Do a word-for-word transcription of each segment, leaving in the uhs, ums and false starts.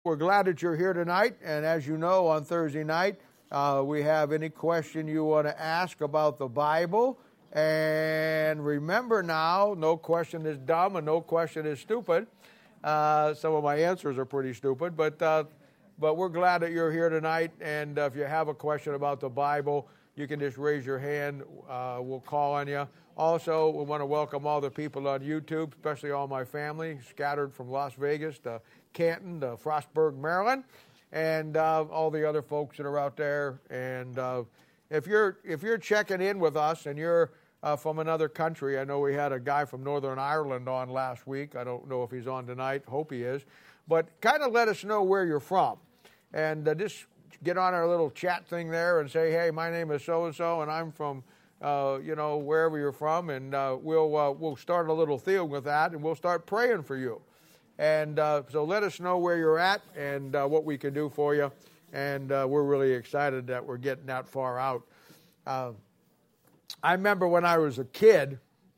We're glad that you're here tonight, and as you know, on Thursday night, uh, we have any question you want to ask about the Bible. And remember now, no question is dumb and no question is stupid. Uh, some of my answers are pretty stupid, but uh, but we're glad that you're here tonight. And uh, if you have a question about the Bible, you can just raise your hand. Uh, we'll call on you. Also, we want to welcome all the people on YouTube, especially all my family, scattered from Las Vegas to Canton to Frostburg, Maryland, and uh, all the other folks that are out there. And uh, if you're if you're checking in with us and you're uh, from another country, I know we had a guy from Northern Ireland on last week. I don't know if he's on tonight. Hope he is. But kind of let us know where you're from, and uh, just get on our little chat thing there and say, hey, my name is so and so, and I'm from uh, you know wherever you're from, and uh, we'll uh, we'll start a little theme with that, and we'll start praying for you. And uh, so let us know where you're at and uh, what we can do for you. And uh, we're really excited that we're getting that far out. Uh, I remember when I was a kid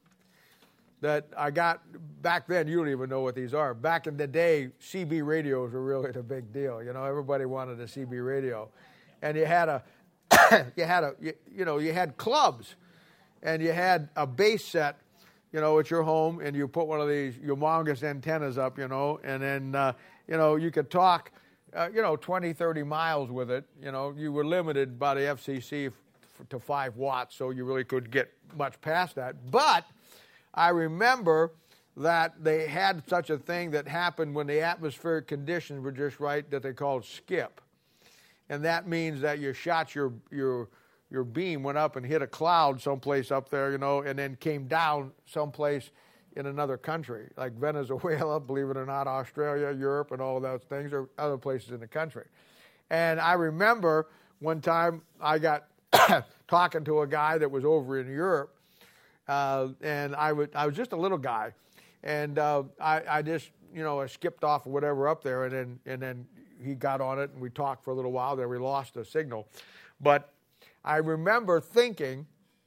that I got, back then, you don't even know what these are. Back in the day, C B radios were really the big deal. You know, everybody wanted a C B radio. And you had a, you had a, you, you know, you had clubs. And you had a base set, you know, at your home, and you put one of these humongous antennas up, you know, and then, uh, you know, you could talk, uh, you know, twenty, thirty miles with it. You know, you were limited by the F C C f- to five watts, so you really couldn't get much past that. But I remember that they had such a thing that happened when the atmospheric conditions were just right that they called skip. And that means that you shot your your your beam went up and hit a cloud someplace up there, you know, and then came down someplace in another country, like Venezuela, believe it or not, Australia, Europe, and all of those things, or other places in the country. And I remember one time I got talking to a guy that was over in Europe, uh, and I, would, I was just a little guy, and uh, I, I just, you know, I skipped off or whatever up there, and then, and then he got on it, and we talked for a little while, then we lost the signal. But I remember thinking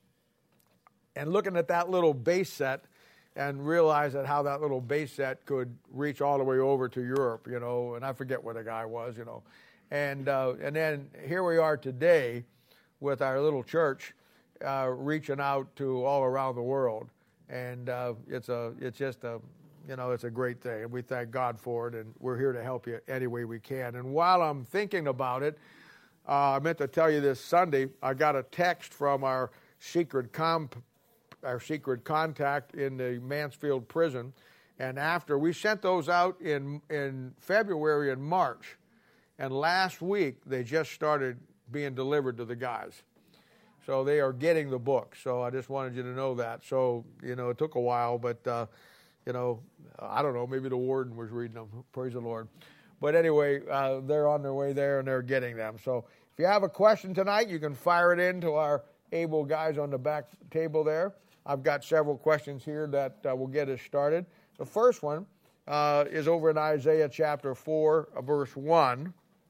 and looking at that little base set and realizing how that little base set could reach all the way over to Europe, you know, and I forget where the guy was, you know. And uh, and then here we are today with our little church uh, reaching out to all around the world. And uh, it's a it's just a, you know, it's a great thing. And we thank God for it, and we're here to help you any way we can. And while I'm thinking about it, Uh, I meant to tell you this Sunday, I got a text from our secret comp, our secret contact in the Mansfield prison, and after we sent those out in in February and March, and last week they just started being delivered to the guys. So they are getting the book. So I just wanted you to know that. So, you know, it took a while, but, uh, you know, I don't know, maybe the warden was reading them. Praise the Lord. But anyway, uh, they're on their way there, and they're getting them. So if you have a question tonight, you can fire it in to our able guys on the back table there. I've got several questions here that uh, will get us started. The first one uh, is over in Isaiah chapter four, uh, verse one.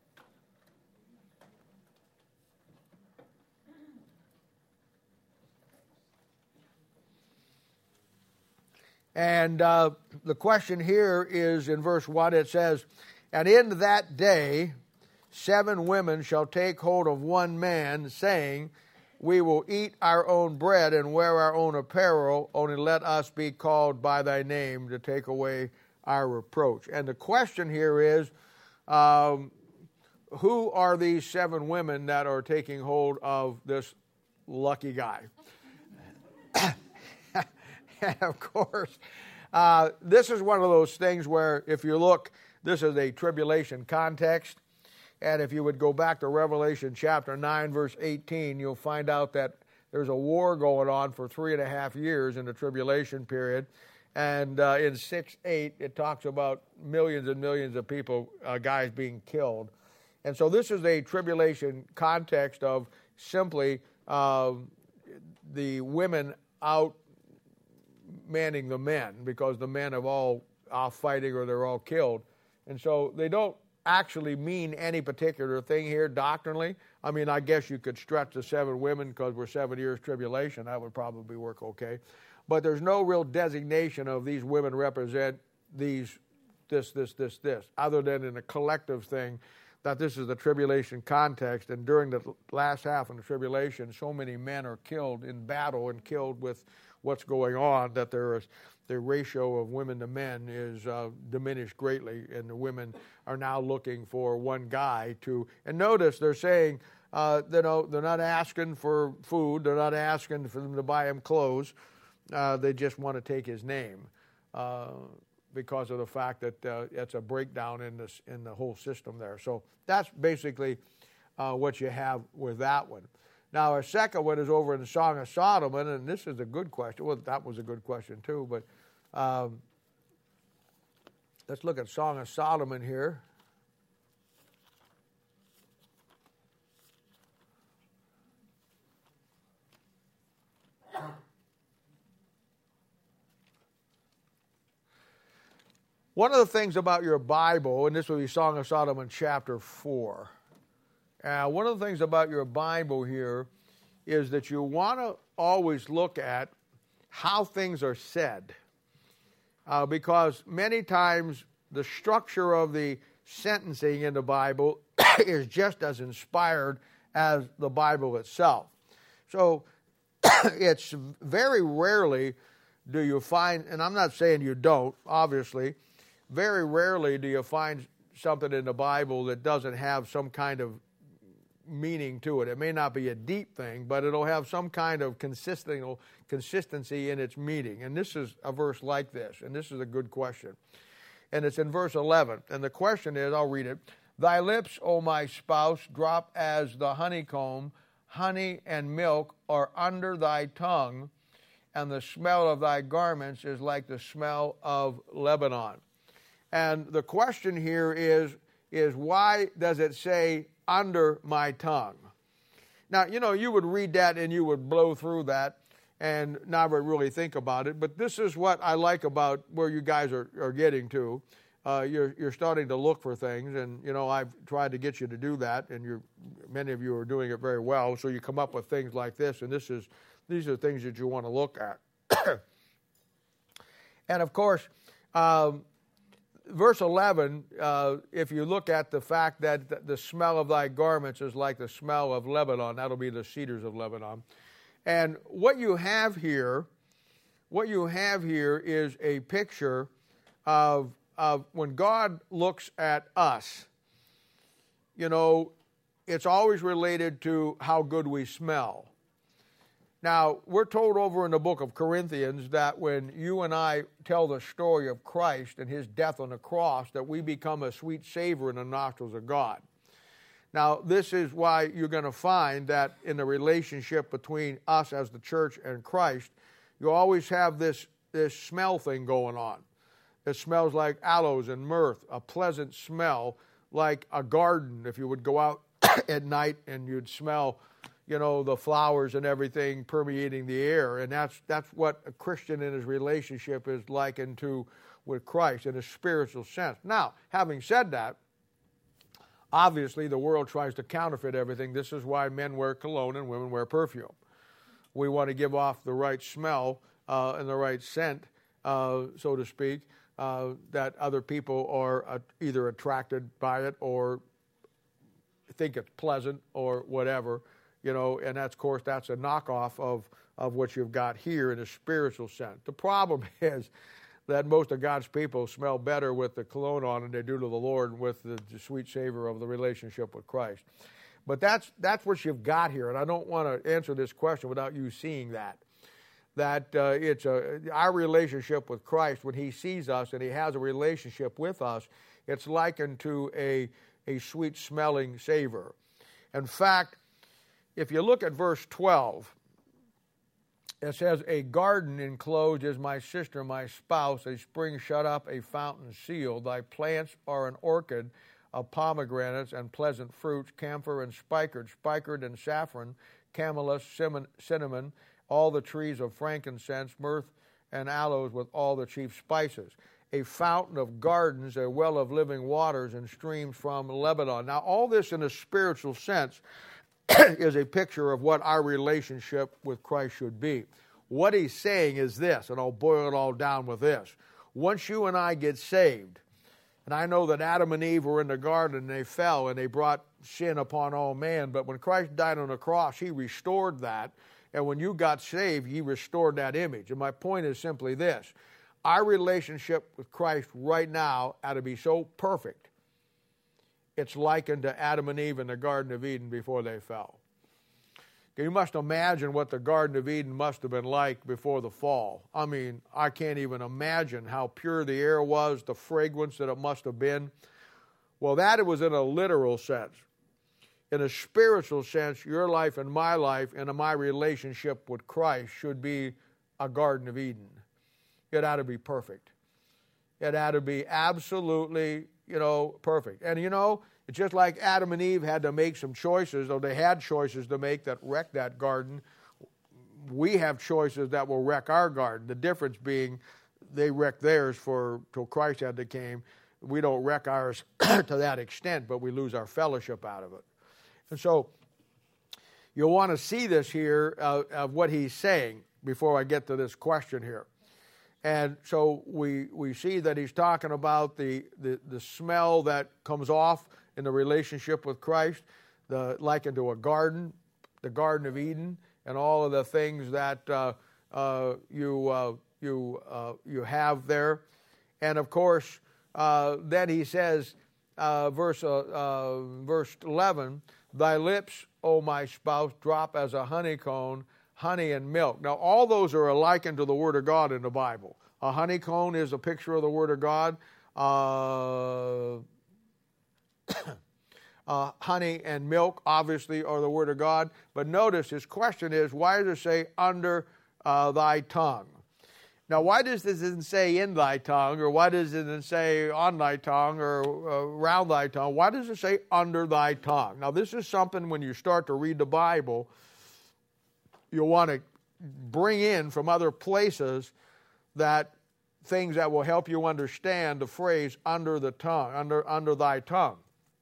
And uh, the question here is in verse one, it says, "And in that day seven women shall take hold of one man, saying, We will eat our own bread and wear our own apparel, only let us be called by thy name to take away our reproach." And the question here is, um, who are these seven women that are taking hold of this lucky guy? And of course, uh, this is one of those things where if you look, this is a tribulation context. And if you would go back to Revelation chapter nine, verse eighteen, you'll find out that there's a war going on for three and a half years in the tribulation period. And uh, in six eight, it talks about millions and millions of people, uh, guys being killed. And so this is a tribulation context of simply uh, the women out manning the men, because the men have all are fighting or they're all killed. And so they don't actually mean any particular thing here doctrinally. I mean, I guess you could stretch the seven women because we're seven years tribulation. That would probably work okay. But there's no real designation of these women represent these this, this, this, this, other than in a collective thing, that this is the tribulation context. And during the last half of the tribulation, so many men are killed in battle and killed with what's going on that there is the ratio of women to men is uh, diminished greatly, and the women are now looking for one guy to. And notice they're saying, uh, you know, they're not asking for food, they're not asking for them to buy him clothes. Uh, they just want to take his name uh, because of the fact that uh, it's a breakdown in this in the whole system there. So that's basically uh, what you have with that one. Now, our second one is over in the Song of Solomon, and this is a good question. Well, that was a good question too, but um, let's look at Song of Solomon here. One of the things about your Bible, and this will be Song of Solomon chapter four, Uh, one of the things about your Bible here is that you want to always look at how things are said. Uh, because many times the structure of the sentencing in the Bible is just as inspired as the Bible itself. So it's very rarely do you find, and I'm not saying you don't, obviously, very rarely do you find something in the Bible that doesn't have some kind of meaning to it. It may not be a deep thing, but it'll have some kind of consistent consistency in its meaning. And this is a verse like this, and this is a good question. And it's in verse eleven. And the question is, I'll read it. Thy lips, O my spouse, drop as the honeycomb. Honey and milk are under thy tongue, and the smell of thy garments is like the smell of Lebanon. And the question here is, is why does it say under my tongue? Now, you know, you would read that and you would blow through that and never really think about it. But this is what I like about where you guys are, are getting to. Uh, you're, you're starting to look for things, and, you know, I've tried to get you to do that, and you're, many of you are doing it very well. So you come up with things like this, and this is these are things that you want to look at. And, of course, um, verse eleven, uh, if you look at the fact that the smell of thy garments is like the smell of Lebanon, that'll be the cedars of Lebanon. And what you have here, what you have here is a picture of, of when God looks at us. You know, it's always related to how good we smell. Now, we're told over in the book of Corinthians that when you and I tell the story of Christ and his death on the cross, that we become a sweet savor in the nostrils of God. Now, this is why you're going to find that in the relationship between us as the church and Christ, you always have this, this smell thing going on. It smells like aloes and myrrh, a pleasant smell like a garden. If you would go out at night and you'd smell, you know, the flowers and everything permeating the air. And that's that's what a Christian in his relationship is likened to with Christ in a spiritual sense. Now, having said that, obviously the world tries to counterfeit everything. This is why men wear cologne and women wear perfume. We want to give off the right smell uh, and the right scent, uh, so to speak, uh, that other people are uh, either attracted by it or think it's pleasant or whatever. You know, and that's, of course, that's a knockoff of, of what you've got here in a spiritual sense. The problem is that most of God's people smell better with the cologne on than they do to the Lord with the, the sweet savor of the relationship with Christ. But that's that's what you've got here, and I don't want to answer this question without you seeing that. That uh, it's a, our relationship with Christ, when he sees us and he has a relationship with us, it's likened to a, a sweet-smelling savor. In fact, if you look at verse twelve, it says, a garden enclosed is my sister, my spouse, a spring shut up, a fountain sealed. Thy plants are an orchard of pomegranates and pleasant fruits, camphor and spikenard, spikenard and saffron, camelus, cinnamon, all the trees of frankincense, myrrh and aloes with all the chief spices. A fountain of gardens, a well of living waters and streams from Lebanon. Now, all this in a spiritual sense is a picture of what our relationship with Christ should be. What he's saying is this, and I'll boil it all down with this. Once you and I get saved, And I know that Adam and Eve were in the garden and they fell and they brought sin upon all man. But when Christ died on the cross, he restored that. And when you got saved, he restored that image. And my point is simply this. Our relationship with Christ right now ought to be so perfect. It's likened to Adam and Eve in the Garden of Eden before they fell. You must imagine what the Garden of Eden must have been like before the fall. I mean, I can't even imagine how pure the air was, the fragrance that it must have been. Well, that it was in a literal sense. In a spiritual sense, your life and my life and my relationship with Christ should be a Garden of Eden. It ought to be perfect. It ought to be absolutely, you know, perfect. And, you know, it's just like Adam and Eve had to make some choices, or they had choices to make that wrecked that garden. We have choices that will wreck our garden. The difference being they wrecked theirs for till Christ had to came. We don't wreck ours to that extent, but we lose our fellowship out of it. And so you'll want to see this here uh, of what he's saying before I get to this question here. And so we we see that he's talking about the, the, the smell that comes off in the relationship with Christ, the likened to a garden, the Garden of Eden, and all of the things that uh, uh, you uh, you uh, you have there. And of course, uh, then he says, uh, verse uh, uh, verse eleven, "Thy lips, O my spouse, drop as a honeycomb, honey and milk." Now, all those are likened to the Word of God in the Bible. A honeycomb is a picture of the Word of God. Uh, uh, honey and milk, obviously, are the Word of God. But notice his question is, why does it say under uh, thy tongue? Now, why does this not say in thy tongue, or why does it not say on thy tongue, or uh, around thy tongue? Why does it say under thy tongue? Now, this is something when you start to read the Bible, you'll want to bring in from other places that things that will help you understand the phrase under the tongue, under, under thy tongue.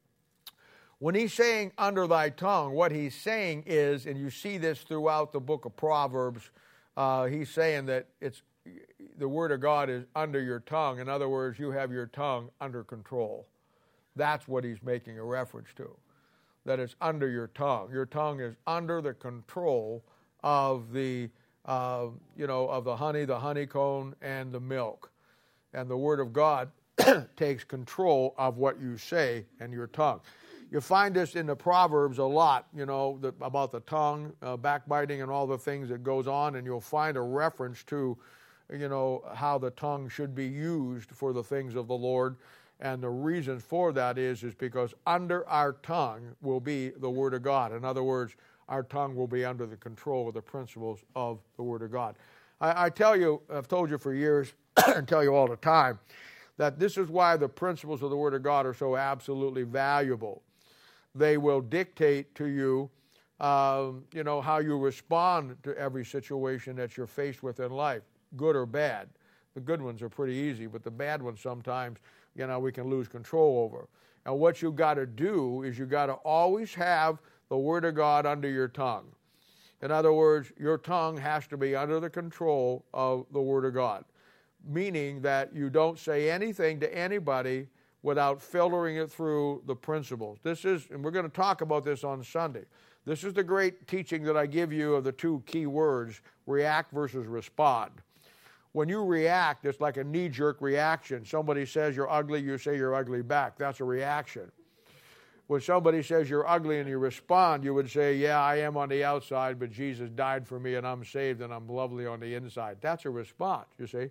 When he's saying under thy tongue, what he's saying is, and you see this throughout the book of Proverbs, uh, he's saying that it's the Word of God is under your tongue. In other words, you have your tongue under control. That's what he's making a reference to, that it's under your tongue. Your tongue is under the control of the, uh, you know, of the honey, the honeycomb, and the milk. And the Word of God takes control of what you say and your tongue. You find this in the Proverbs a lot, you know, the, about the tongue, uh, backbiting, and all the things that goes on, and you'll find a reference to, you know, how the tongue should be used for the things of the Lord. And the reason for that is, is because under our tongue will be the Word of God. In other words, our tongue will be under the control of the principles of the Word of God. I, I tell you, I've told you for years, and tell you all the time, that this is why the principles of the Word of God are so absolutely valuable. They will dictate to you, um, you know, how you respond to every situation that you're faced with in life, good or bad. The good ones are pretty easy, but the bad ones sometimes, you know, we can lose control over. And what you got to do is you got to always have the Word of God under your tongue. In other words, your tongue has to be under the control of the Word of God, meaning that you don't say anything to anybody without filtering it through the principles. This is, and we're going to talk about this on Sunday. This is the great teaching that I give you of the two key words, react versus respond. When you react, it's like a knee-jerk reaction. Somebody says you're ugly, you say you're ugly back. That's a reaction. When somebody says you're ugly and you respond, you would say, yeah, I am on the outside, but Jesus died for me and I'm saved and I'm lovely on the inside. That's a response, you see.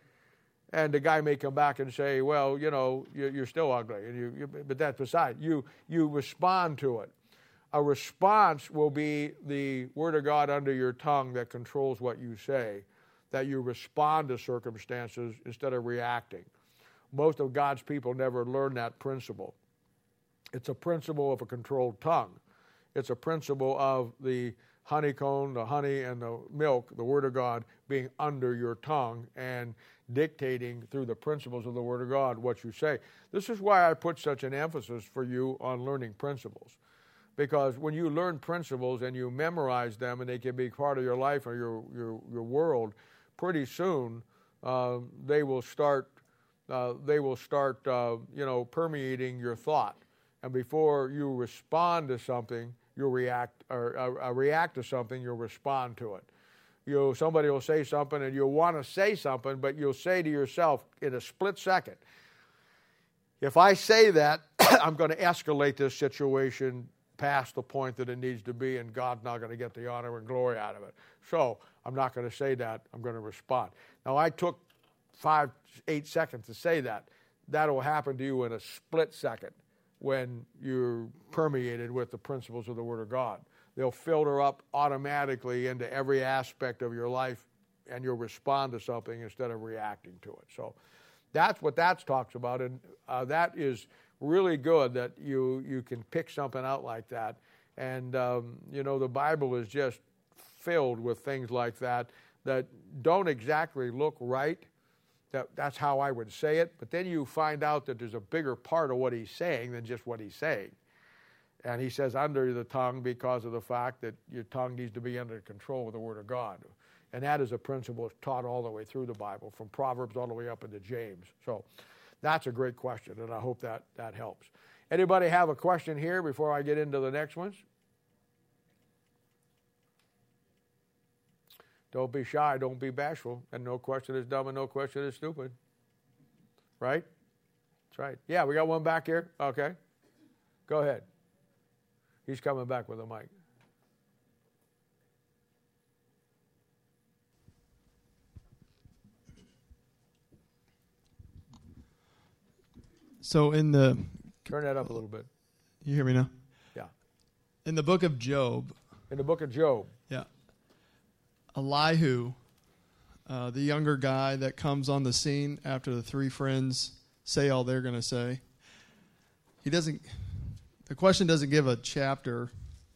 And the guy may come back and say, well, you know, you're still ugly. And you, you, but that's beside. You, you respond to it. A response will be the Word of God under your tongue that controls what you say, that you respond to circumstances instead of reacting. Most of God's people never learn that principle. It's a principle of a controlled tongue. It's a principle of the honeycomb, the honey, and the milk, the Word of God, being under your tongue and dictating through the principles of the Word of God what you say. This is why I put such an emphasis for you on learning principles. Because when you learn principles and you memorize them and they can be part of your life or your, your, your world, pretty soon uh, they will start uh, they will start, uh, you know, permeating your thought. And before you respond to something, you'll react, or uh, uh, react to something, you'll respond to it. You, somebody will say something, and you'll want to say something, but you'll say to yourself in a split second, if I say that, I'm going to escalate this situation past the point that it needs to be, and God's not going to get the honor and glory out of it. So I'm not going to say that. I'm going to respond. Now, I took five, eight seconds to say that. That will happen to you in a split second when you're permeated with the principles of the Word of God. They'll filter up automatically into every aspect of your life, and you'll respond to something instead of reacting to it. So that's what that talks about, and uh, that is really good that you, you can pick something out like that. And, um, you know, the Bible is just filled with things like that that don't exactly look right. That, that's how I would say it. But then you find out that there's a bigger part of what he's saying than just what he's saying. And he says under the tongue because of the fact that your tongue needs to be under control of the Word of God. And that is a principle taught all the way through the Bible, from Proverbs all the way up into James. So that's a great question, and I hope that, that helps. Anybody have a question here before I get into the next ones? Don't be shy, don't be bashful, and no question is dumb and no question is stupid. Right? That's right. Yeah, we got one back here. Okay. Go ahead. He's coming back with a mic. So in the... Turn that up a little bit. You hear me now? Yeah. In the book of Job... In the book of Job. Yeah. Elihu, uh, the younger guy that comes on the scene after the three friends say all they're going to say, he doesn't... The question doesn't give a chapter.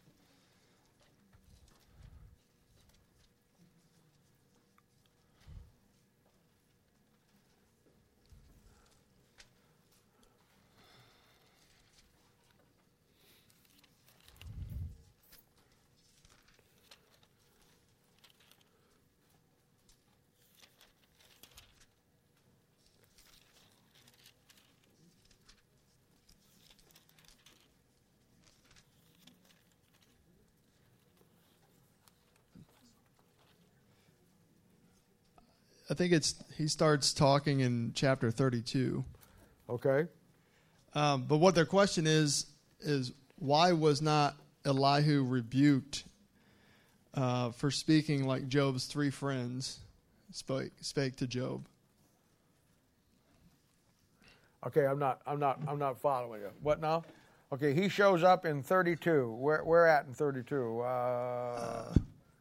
I think it's he starts talking in chapter thirty-two. Okay. Um, but what their question is, is why was not Elihu rebuked uh, for speaking like Job's three friends spake, spake to Job? Okay, I'm not, I'm not, I'm not following you. What now? Okay, he shows up in thirty-two. Where, where at in thirty-two? Uh, uh,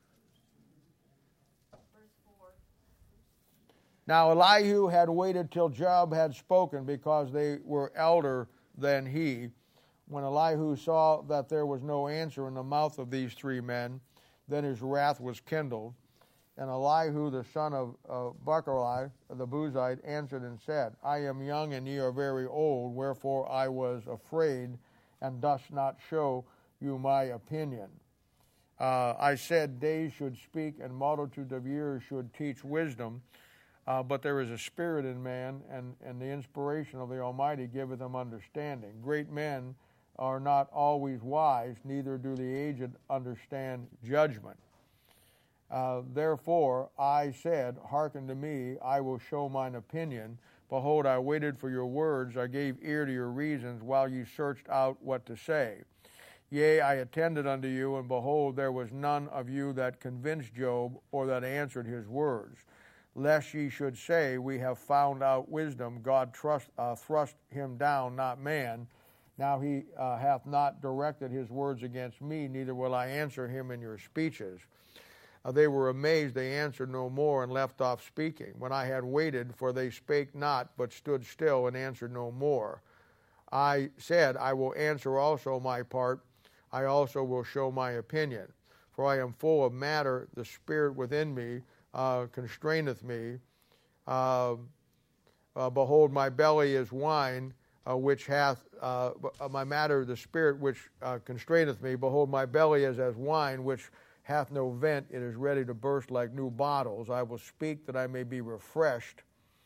Now Elihu had waited till Job had spoken because they were elder than he. When Elihu saw that there was no answer in the mouth of these three men, then his wrath was kindled. And Elihu, the son of uh, Barchai, the Buzite, answered and said, I am young and ye are very old, wherefore I was afraid and dost not show you my opinion. Uh, I said, days should speak and multitude of years should teach wisdom. Uh, but there is a spirit in man, and, and the inspiration of the Almighty giveth them understanding. Great men are not always wise, neither do the aged understand judgment. Uh, therefore I said, hearken to me, I will show mine opinion. Behold, I waited for your words, I gave ear to your reasons, while you searched out what to say. Yea, I attended unto you, and behold, there was none of you that convinced Job, or that answered his words. Lest ye should say, we have found out wisdom, God trust, uh, thrust him down, not man. Now he uh, hath not directed his words against me, neither will I answer him in your speeches. Uh, they were amazed, they answered no more, and left off speaking. When I had waited, for they spake not, but stood still, and answered no more. I said, I will answer also my part, I also will show my opinion. For I am full of matter, the spirit within me, Uh, constraineth me. Uh, uh, behold, my belly is wine, uh, which hath, uh, my matter, the spirit which uh, constraineth me. Behold, my belly is as wine, which hath no vent. It is ready to burst like new bottles. I will speak that I may be refreshed.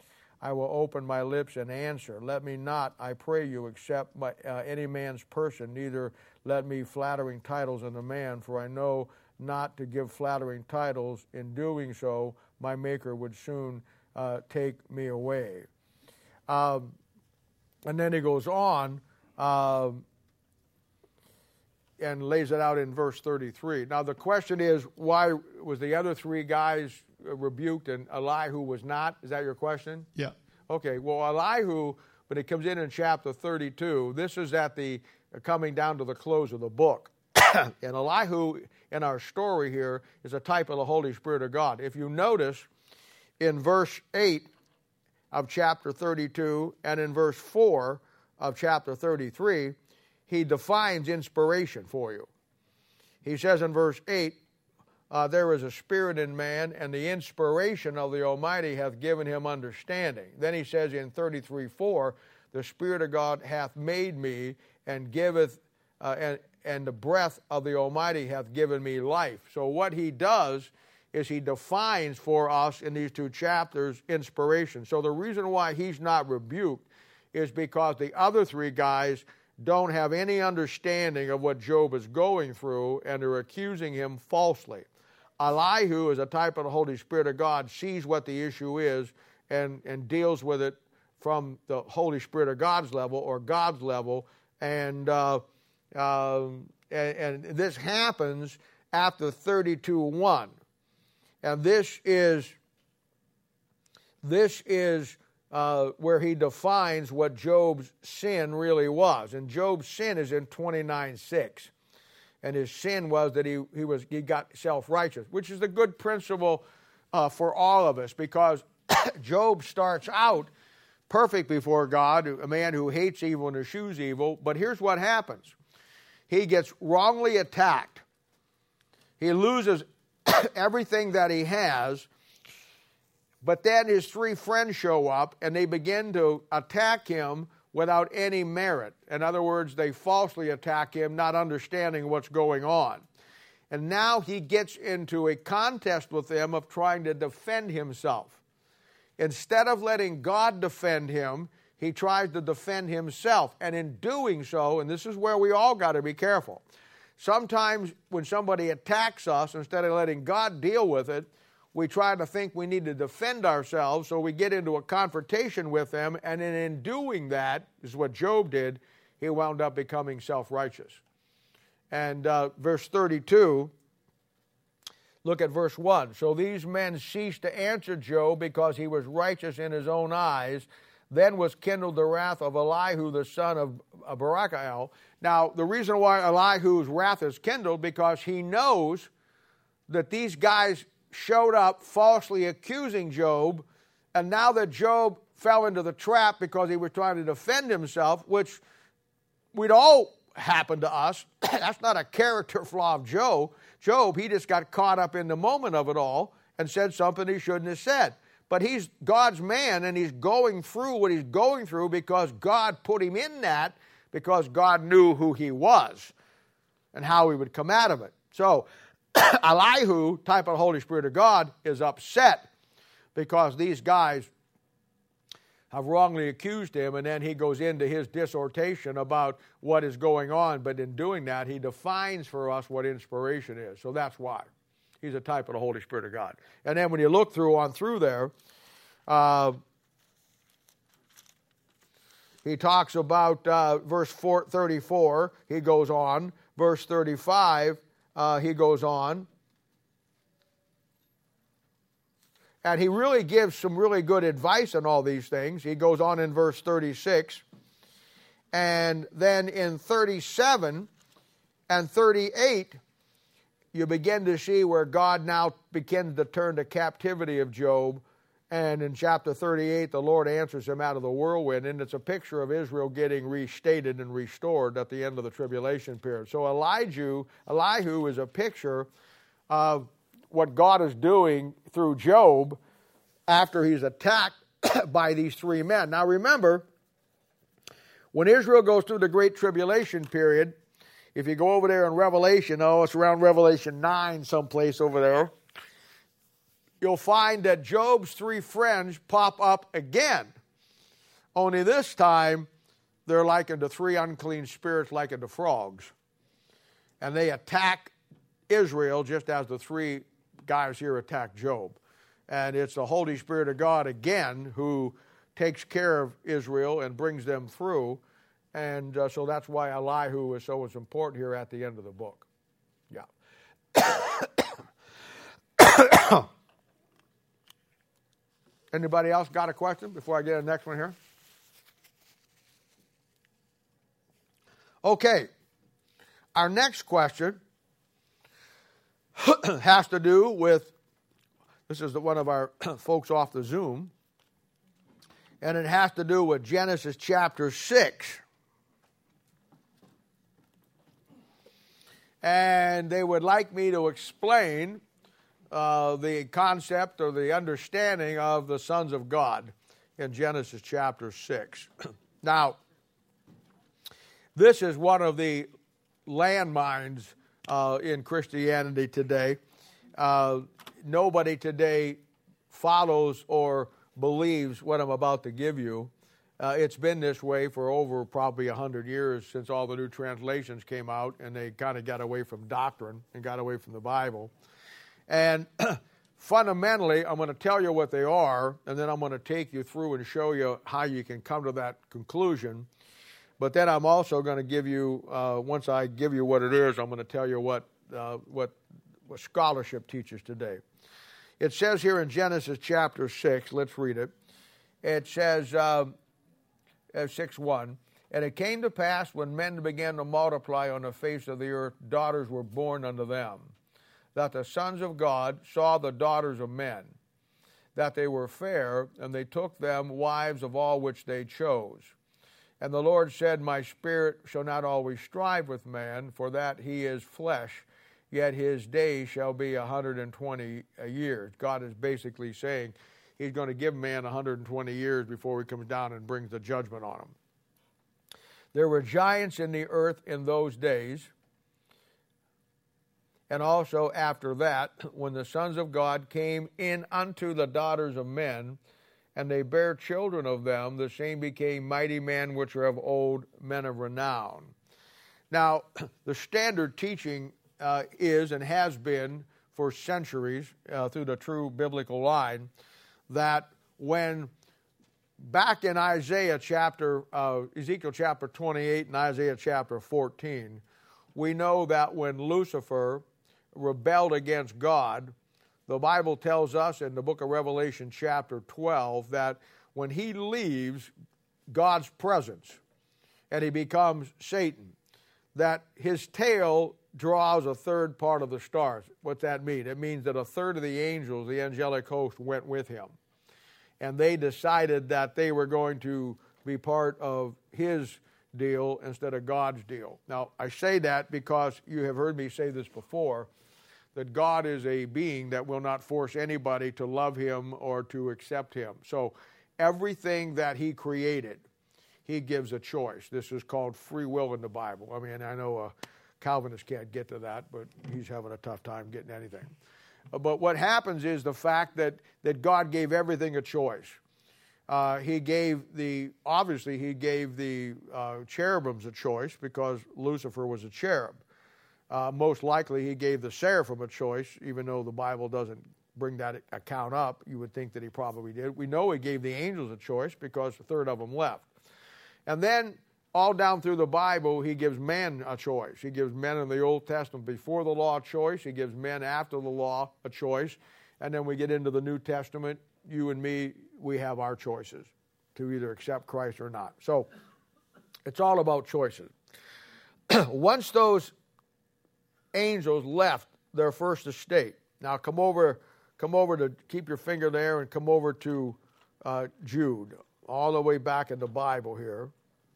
I will open my lips and answer. Let me not, I pray you, accept my, uh, any man's person, neither let me flattering titles unto man, for I know not to give flattering titles. In doing so, my Maker would soon uh, take me away. Um, and then he goes on uh, and lays it out in verse thirty-three. Now the question is, why was the other three guys rebuked and Elihu was not? Is that your question? Yeah. Okay, well, Elihu, when it comes in in chapter thirty-two, this is at the coming down to the close of the book. And Elihu, in our story here, is a type of the Holy Spirit of God. If you notice, in verse eight of chapter thirty-two and in verse four of chapter thirty-three, he defines inspiration for you. He says in verse eight, uh, there is a spirit in man, and the inspiration of the Almighty hath given him understanding. Then he says in thirty-three four, the Spirit of God hath made me, and giveth, uh, and, and the breath of the Almighty hath given me life. So what he does is he defines for us in these two chapters inspiration. So the reason why he's not rebuked is because the other three guys don't have any understanding of what Job is going through, and are accusing him falsely. Elihu, is a type of the Holy Spirit of God, sees what the issue is and, and deals with it from the Holy Spirit of God's level, or God's level. And, uh, uh, and, and this happens after thirty-two one. And this is, this is uh, where he defines what Job's sin really was. And Job's sin is in twenty-nine six. And his sin was that he, he, was, he got self-righteous, which is a good principle uh, for all of us, because Job starts out perfect before God, a man who hates evil and eschews evil. But here's what happens. He gets wrongly attacked. He loses everything that he has. But then his three friends show up, and they begin to attack him without any merit. In other words, they falsely attack him, not understanding what's going on. And now he gets into a contest with them of trying to defend himself. Instead of letting God defend him, he tries to defend himself. And in doing so, and this is where we all got to be careful, sometimes when somebody attacks us, instead of letting God deal with it, we try to think we need to defend ourselves, so we get into a confrontation with them, and in, in doing that, this is what Job did, he wound up becoming self-righteous. And uh, verse thirty-two, look at verse one. So these men ceased to answer Job because he was righteous in his own eyes. Then was kindled the wrath of Elihu, the son of Barachel. Now, the reason why Elihu's wrath is kindled, because he knows that these guys showed up falsely accusing Job, and now that Job fell into the trap because he was trying to defend himself, which we'd all happen to us. That's not a character flaw of Job. Job, he just got caught up in the moment of it all and said something he shouldn't have said. But he's God's man, and he's going through what he's going through because God put him in that, because God knew who he was and how he would come out of it. So Elihu, type of the Holy Spirit of God, is upset because these guys have wrongly accused him, and then he goes into his dissertation about what is going on. But in doing that, he defines for us what inspiration is. So that's why. He's a type of the Holy Spirit of God. And then when you look through on through there, uh, he talks about uh, verse thirty-four, he goes on. Verse thirty-five, Uh, he goes on, and he really gives some really good advice on all these things. He goes on in verse thirty-six, and then in thirty-seven and thirty-eight, you begin to see where God now begins to turn the captivity of Job. And in chapter thirty-eight, the Lord answers him out of the whirlwind, and it's a picture of Israel getting restated and restored at the end of the tribulation period. So Elijah, Elihu is a picture of what God is doing through Job after he's attacked by these three men. Now remember, when Israel goes through the great tribulation period, if you go over there in Revelation, oh, it's around Revelation nine someplace over there, you'll find that Job's three friends pop up again. Only this time, they're likened to three unclean spirits likened to frogs. And they attack Israel just as the three guys here attack Job. And it's the Holy Spirit of God again who takes care of Israel and brings them through. And uh, so that's why Elihu is so important here at the end of the book. Yeah. Anybody else got a question before I get to the next one here? Okay. Our next question has to do with, this is the, one of our folks off the Zoom, and it has to do with Genesis chapter six. And they would like me to explain uh, the concept or the understanding of the sons of God in Genesis chapter six. Now, this is one of the landmines uh, in Christianity today. Uh, nobody today follows or believes what I'm about to give you. Uh, it's been this way for over probably one hundred years since all the new translations came out, and they kind of got away from doctrine and got away from the Bible. And fundamentally, I'm going to tell you what they are, and then I'm going to take you through and show you how you can come to that conclusion. But then I'm also going to give you, uh, once I give you what it is, I'm going to tell you what, uh, what, what scholarship teaches today. It says here in Genesis chapter six, let's read it. It says, uh, six one, and it came to pass when men began to multiply on the face of the earth, daughters were born unto them, that the sons of God saw the daughters of men, that they were fair, and they took them wives of all which they chose. And the Lord said, my spirit shall not always strive with man, for that he is flesh, yet his days shall be one hundred twenty years. God is basically saying he's going to give man one hundred twenty years before he comes down and brings the judgment on him. There were giants in the earth in those days, and also after that, when the sons of God came in unto the daughters of men, and they bare children of them, the same became mighty men which are of old, men of renown. Now, the standard teaching uh, is and has been for centuries uh, through the true biblical line that when back in Isaiah chapter, uh, Ezekiel chapter twenty-eight and Isaiah chapter fourteen, we know that when Lucifer rebelled against God, the Bible tells us in the book of Revelation chapter twelve that when he leaves God's presence and he becomes Satan, that his tail draws a third part of the stars. What's that mean? It means that a third of the angels, the angelic host, went with him. And they decided that they were going to be part of his deal instead of God's deal. Now, I say that because you have heard me say this before, that God is a being that will not force anybody to love him or to accept him. So everything that he created, he gives a choice. This is called free will in the Bible. I mean, I know a Calvinist can't get to that, but he's having a tough time getting anything. But what happens is the fact that, that God gave everything a choice. Uh, he gave the, obviously he gave the uh, cherubims a choice because Lucifer was a cherub. Uh, most likely he gave the seraphim a choice, even though the Bible doesn't bring that account up. You would think that he probably did. We know he gave the angels a choice because a third of them left. And then all down through the Bible, he gives men a choice. He gives men in the Old Testament before the law a choice. He gives men after the law a choice. And then we get into the New Testament. You and me, we have our choices to either accept Christ or not. So it's all about choices. Once those angels left their first estate, now come over, come over to keep your finger there and come over to uh, Jude, all the way back in the Bible here.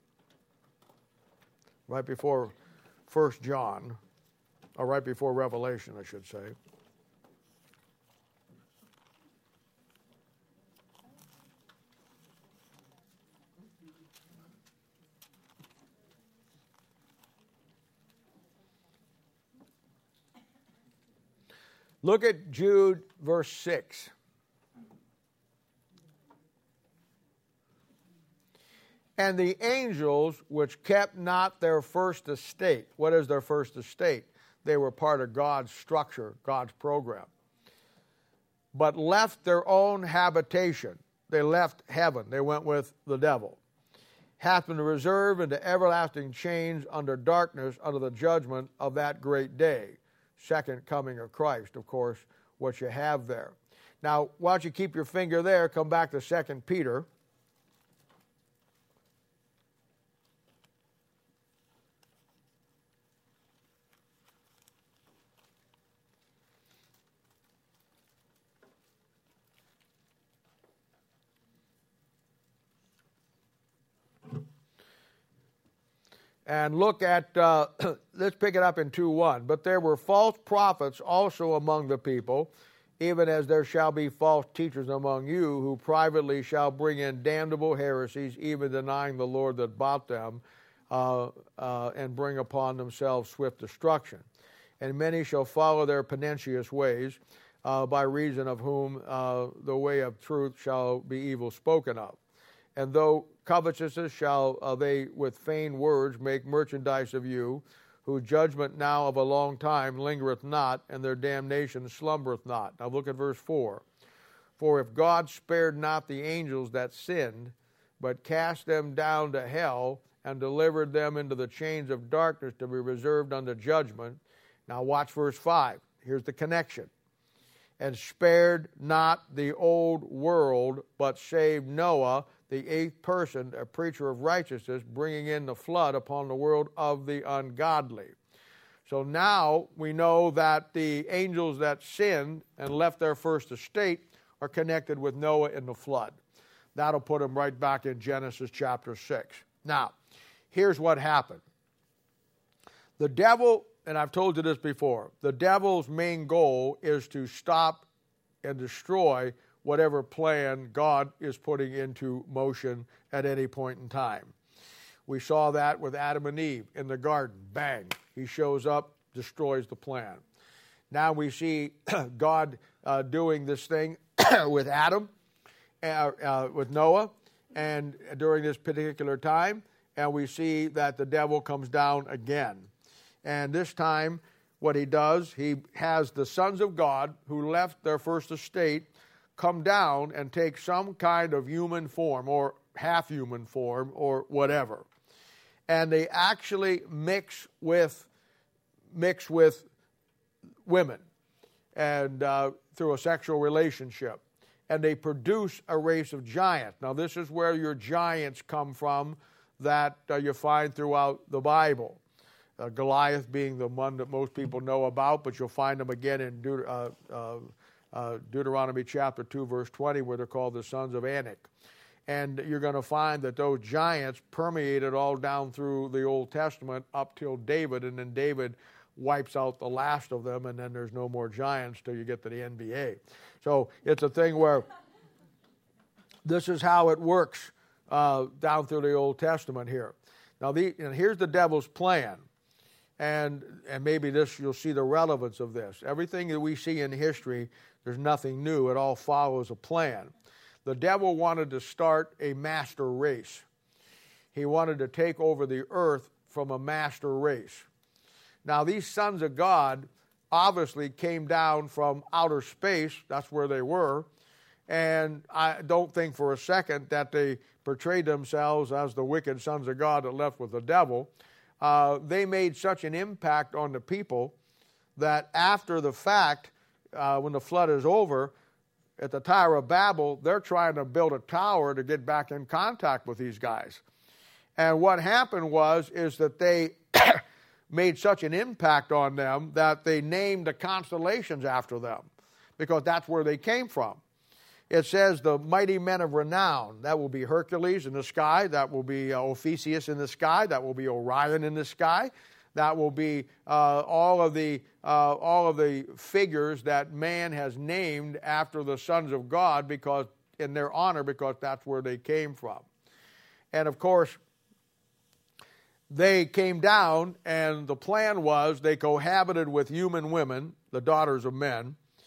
Right before First John, or right before Revelation, I should say. Look at Jude verse six. And the angels which kept not their first estate. What is their first estate? They were part of God's structure, God's program. But left their own habitation. They left heaven. They went with the devil. Hath been reserved into everlasting chains under darkness, under the judgment of that great day. Second coming of Christ, of course, what you have there. Now, why don't you keep your finger there, come back to Second Peter. And look at, uh, let's pick it up in two one. But there were false prophets also among the people, even as there shall be false teachers among you, who privately shall bring in damnable heresies, even denying the Lord that bought them, uh, uh, and bring upon themselves swift destruction. And many shall follow their pernicious ways, uh, by reason of whom uh, the way of truth shall be evil spoken of. And though covetousness shall uh, they with feigned words make merchandise of you, whose judgment now of a long time lingereth not, and their damnation slumbereth not. Now look at verse four. For if God spared not the angels that sinned, but cast them down to hell, and delivered them into the chains of darkness to be reserved unto judgment. Now watch verse five. Here's the connection. And spared not the old world, but saved Noah, the eighth person, a preacher of righteousness, bringing in the flood upon the world of the ungodly. So now we know that the angels that sinned and left their first estate are connected with Noah in the flood. That'll put them right back in Genesis chapter six. Now, here's what happened. The devil, and I've told you this before, the devil's main goal is to stop and destroy whatever plan God is putting into motion at any point in time. We saw that with Adam and Eve in the garden. Bang. He shows up, destroys the plan. Now we see God uh, doing this thing with Adam, uh, uh, with Noah, and during this particular time, and we see that the devil comes down again. And this time, what he does, he has the sons of God who left their first estate come down and take some kind of human form or half-human form or whatever. And they actually mix with mix with women and uh, through a sexual relationship. And they produce a race of giants. Now, this is where your giants come from that uh, you find throughout the Bible. Uh, Goliath being the one that most people know about, but you'll find them again in Deut- uh, uh, uh, Deuteronomy chapter two, verse twenty, where they're called the sons of Anak. And you're going to find that those giants permeated all down through the Old Testament up till David, and then David wipes out the last of them, and then there's no more giants till you get to the N B A. So it's a thing where this is how it works uh, down through the Old Testament here. Now, the, and here's the devil's plan. And, and maybe this, you'll see the relevance of this. Everything that we see in history, there's nothing new. It all follows a plan. The devil wanted to start a master race. He wanted to take over the earth from a master race. Now, these sons of God obviously came down from outer space. That's where they were. And I don't think for a second that they portrayed themselves as the wicked sons of God that left with the devil. Uh, they made such an impact on the people that after the fact, uh, when the flood is over, at the Tower of Babel, they're trying to build a tower to get back in contact with these guys. And what happened was is that they made such an impact on them that they named the constellations after them, because that's where they came from. It says the mighty men of renown. That will be Hercules in the sky. That will be uh, Ophiuchus in the sky. That will be Orion in the sky. That will be uh, all of the uh, all of the figures that man has named after the sons of God, because in their honor, because that's where they came from. And of course, they came down, and the plan was they cohabited with human women, the daughters of men,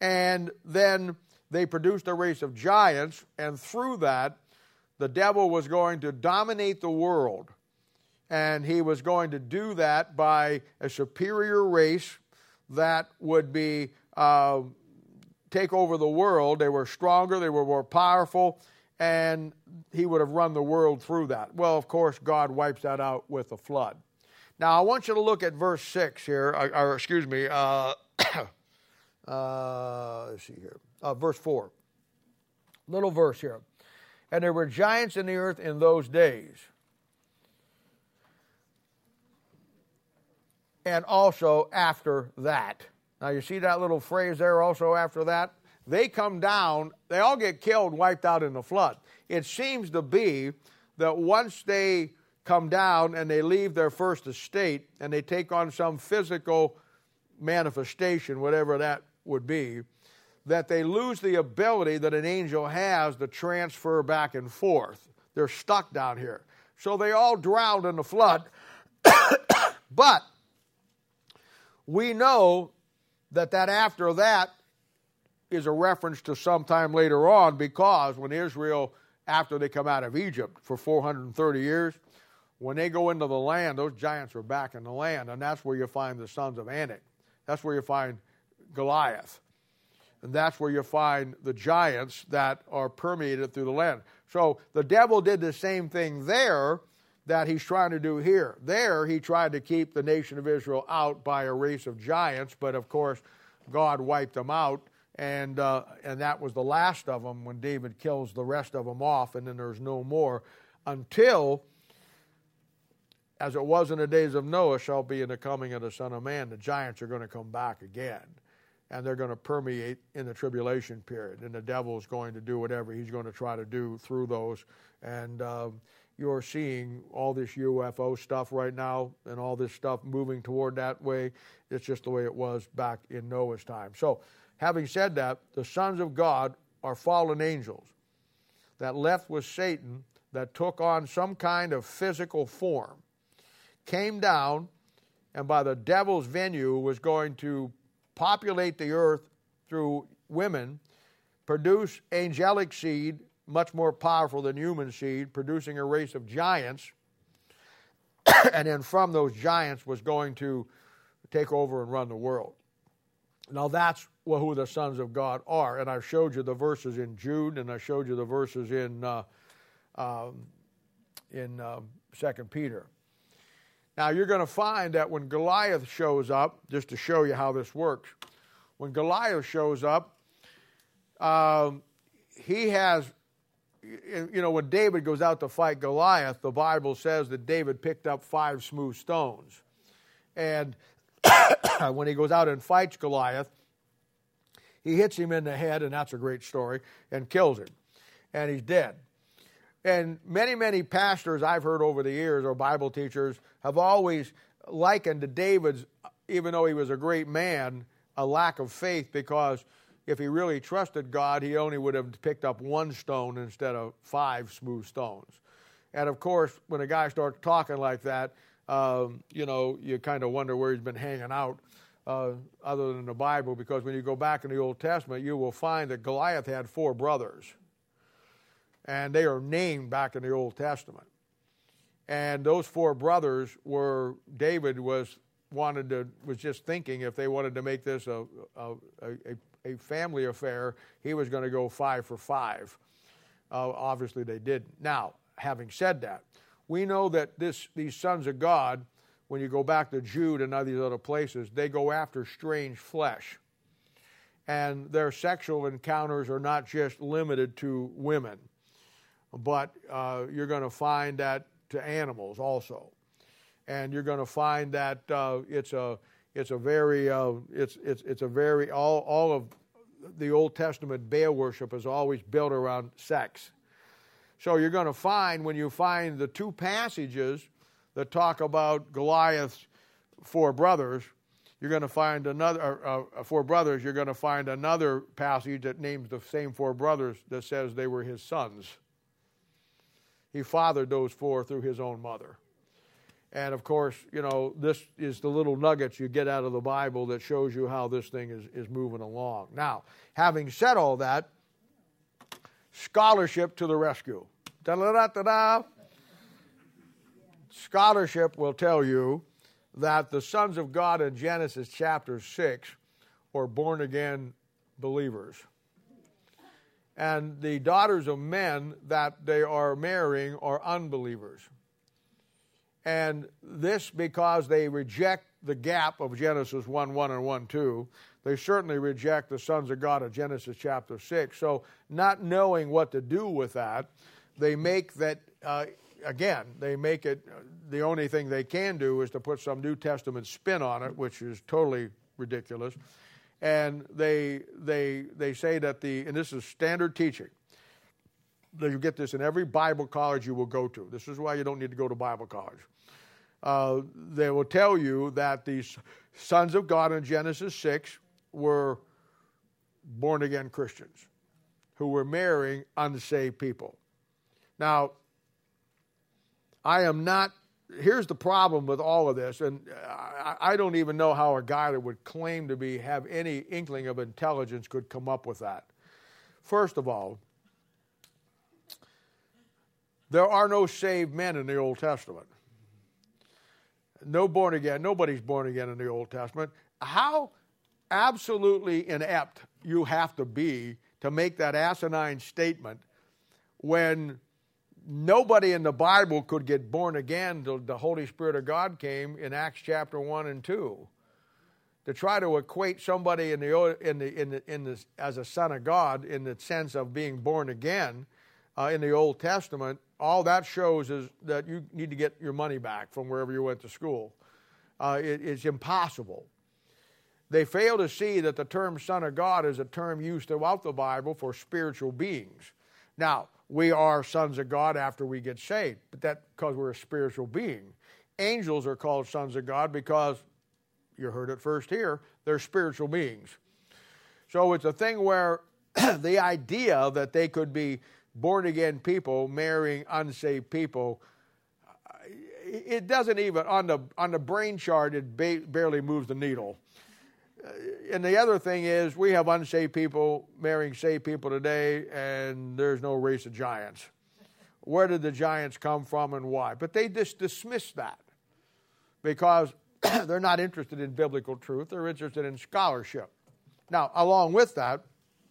And then they produced a race of giants, and through that, the devil was going to dominate the world. And he was going to do that by a superior race that would be uh, take over the world. They were stronger, they were more powerful, and he would have run the world through that. Well, of course, God wipes that out with a flood. Now, I want you to look at verse six here, or, or excuse me, uh, uh, let's see here, uh, verse four. Little verse here. And there were giants in the earth in those days, and also after that. Now, you see that little phrase there, also after that? They come down, they all get killed, wiped out in the flood. It seems to be that once they come down and they leave their first estate and they take on some physical manifestation, whatever that would be, that they lose the ability that an angel has to transfer back and forth. They're stuck down here. So they all drowned in the flood. But we know that that after that is a reference to sometime later on, because when Israel, after they come out of Egypt for four hundred thirty years, when they go into the land, those giants are back in the land, and that's where you find the sons of Anak. That's where you find Goliath. And that's where you find the giants that are permeated through the land. So the devil did the same thing there that he's trying to do here. There, he tried to keep the nation of Israel out by a race of giants, but of course, God wiped them out, and uh, and that was the last of them when David kills the rest of them off, and then there's no more until, as it was in the days of Noah, shall be in the coming of the Son of Man. The giants are going to come back again, and they're going to permeate in the tribulation period, and the devil is going to do whatever he's going to try to do through those. And uh, you're seeing all this U F O stuff right now and all this stuff moving toward that way. It's just the way it was back in Noah's time. So, having said that, the sons of God are fallen angels that left with Satan, that took on some kind of physical form, came down, and by the devil's venue was going to populate the earth through women, produce angelic seed, much more powerful than human seed, producing a race of giants, and then from those giants was going to take over and run the world. Now that's who the sons of God are, and I showed you the verses in Jude, and I showed you the verses in uh, um, in uh, Second Peter. Now you're going to find that when Goliath shows up, just to show you how this works, when Goliath shows up, um, he has, you know, when David goes out to fight Goliath, the Bible says that David picked up five smooth stones. And when he goes out and fights Goliath, he hits him in the head, and that's a great story, and kills him. And he's dead. And many, many pastors I've heard over the years, or Bible teachers, have always likened to David's, even though he was a great man, a lack of faith, because if he really trusted God, he only would have picked up one stone instead of five smooth stones. And of course, when a guy starts talking like that, um, you know, you kind of wonder where he's been hanging out uh, other than the Bible, because when you go back in the Old Testament, you will find that Goliath had four brothers. And they are named back in the Old Testament. And those four brothers were, David was wanted to, was just thinking if they wanted to make this a, a, a, a family affair, he was going to go five for five. Uh, obviously they didn't. Now, having said that, we know that this these sons of God, when you go back to Jude and all these other places, they go after strange flesh. And their sexual encounters are not just limited to women, but uh, you're going to find that to animals also. And you're going to find that uh, it's a it's a very uh, it's it's it's a very all all of the Old Testament Baal worship is always built around sex. So you're going to find, when you find the two passages that talk about Goliath's four brothers, you're going to find another uh, uh, four brothers. You're going to find another passage that names the same four brothers that says they were his sons. He fathered those four through his own mother. And, of course, you know, this is the little nuggets you get out of the Bible that shows you how this thing is, is moving along. Now, having said all that, scholarship to the rescue. Da-da-da-da-da. Scholarship will tell you that the sons of God in Genesis chapter six were born-again believers. And the daughters of men that they are marrying are unbelievers. And this because they reject the gap of Genesis one one and one two. They certainly reject the sons of God of Genesis chapter six. So not knowing what to do with that, they make that, uh, again, they make it, the only thing they can do is to put some New Testament spin on it, which is totally ridiculous. And they they they say that the, and this is standard teaching, you get this in every Bible college you will go to. This is why you don't need to go to Bible college. Uh, they will tell you that the sons of God in Genesis six were born-again Christians who were marrying unsaved people. Now, I am not, here's the problem with all of this, and I, I don't even know how a guy that would claim to be have any inkling of intelligence could come up with that. First of all, there are no saved men in the Old Testament. No born again. Nobody's born again in the Old Testament. How absolutely inept you have to be to make that asinine statement when nobody in the Bible could get born again until the Holy Spirit of God came in Acts chapter one and two. To try to equate somebody in the in the in the, in the as a son of God in the sense of being born again uh, in the Old Testament, all that shows is that you need to get your money back from wherever you went to school. Uh, it, it's impossible. They fail to see that the term son of God is a term used throughout the Bible for spiritual beings. Now, we are sons of God after we get saved, but that's because we're a spiritual being. Angels are called sons of God because, you heard it first here, they're spiritual beings. So it's a thing where the idea that they could be born-again people marrying unsaved people, it doesn't even, on the on the brain chart, it ba- barely moves the needle. And the other thing is, we have unsaved people marrying saved people today, and there's no race of giants. Where did the giants come from and why? But they just dismiss that because they're not interested in biblical truth. They're interested in scholarship. Now, along with that,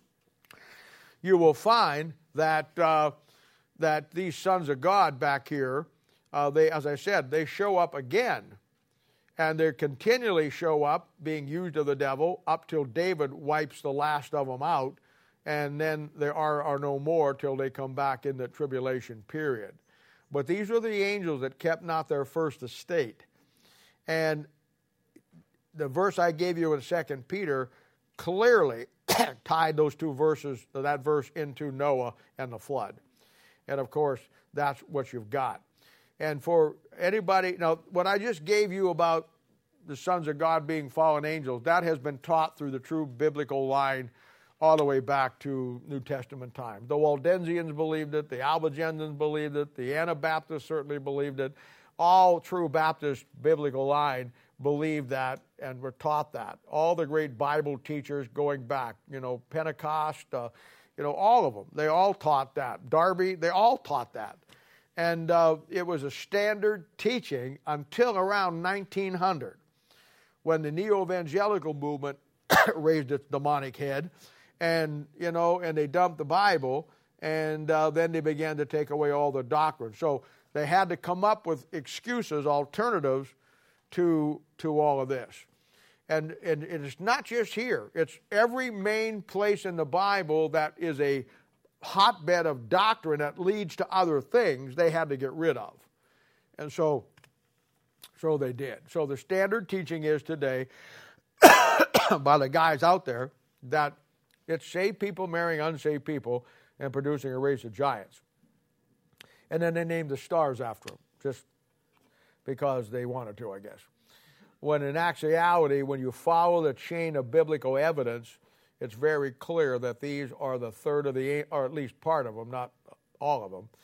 you will find that uh, that these sons of God back here, uh, they, as I said, they show up again. And they continually show up being used of the devil up till David wipes the last of them out. And then there are, are no more till they come back in the tribulation period. But these were the angels that kept not their first estate. And the verse I gave you in Second Peter clearly tied those two verses, that verse into Noah and the flood. And of course, that's what you've got. And for anybody, now what I just gave you about the sons of God being fallen angels, that has been taught through the true biblical line all the way back to New Testament time. The Waldensians believed it, the Albigensians believed it, the Anabaptists certainly believed it. All true Baptist biblical line believed that and were taught that. All the great Bible teachers going back, you know, Pentecost, uh, you know, all of them, they all taught that. Darby, they all taught that. And uh, it was a standard teaching until around nineteen hundred, when the neo-evangelical movement raised its demonic head, and you know, and they dumped the Bible, and uh, then they began to take away all the doctrine. So they had to come up with excuses, alternatives to to all of this. And, and it's not just here; it's every main place in the Bible that is a hotbed of doctrine that leads to other things they had to get rid of. And so, so they did. So the standard teaching is today by the guys out there that it's saved people marrying unsaved people and producing a race of giants. And then they named the stars after them, just because they wanted to, I guess. When in actuality, when you follow the chain of biblical evidence, it's very clear that these are the third of the, or at least part of them, not all of them,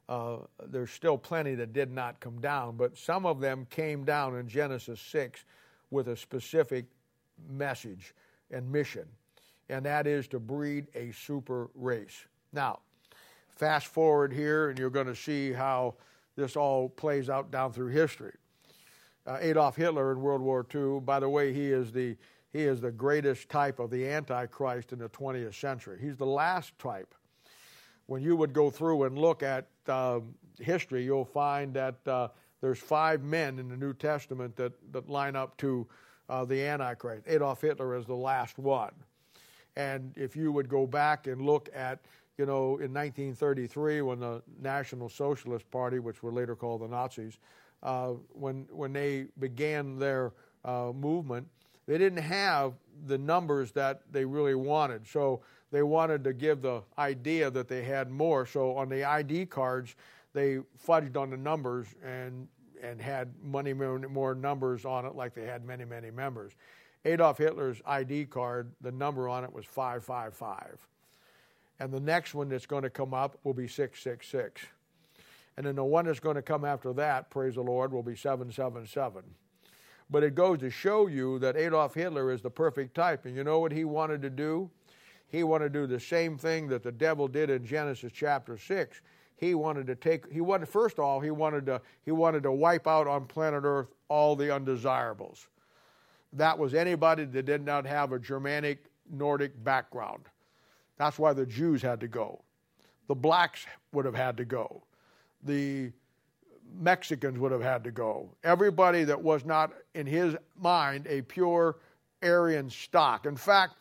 uh, there's still plenty that did not come down, but some of them came down in Genesis six with a specific message and mission, and that is to breed a super race. Now, fast forward here, and you're going to see how this all plays out down through history. Uh, Adolf Hitler in World War Two, by the way, he is the he is the greatest type of the Antichrist in the twentieth century. He's the last type. When you would go through and look at uh, history, you'll find that uh, there's five men in the New Testament that, that line up to uh, the Antichrist. Adolf Hitler is the last one. And if you would go back and look at, you know, in nineteen thirty-three, when the National Socialist Party, which were later called the Nazis, uh, when when they began their uh, movement, they didn't have the numbers that they really wanted. So they wanted to give the idea that they had more. So on the I D cards, they fudged on the numbers and and had many more, more numbers on it, like they had many, many members. Adolf Hitler's I D card, the number on it was five five five. And the next one that's going to come up will be six six six. And then the one that's going to come after that, praise the Lord, will be seven seven seven. But it goes to show you that Adolf Hitler is the perfect type. And you know what he wanted to do? He wanted to do the same thing that the devil did in Genesis chapter six. He wanted to take, he wanted, first of all, he wanted to, he wanted to wipe out on planet Earth all the undesirables. That was anybody that did not have a Germanic, Nordic background. That's why the Jews had to go. The blacks would have had to go. The Mexicans would have had to go. Everybody that was not, in his mind, a pure Aryan stock. In fact,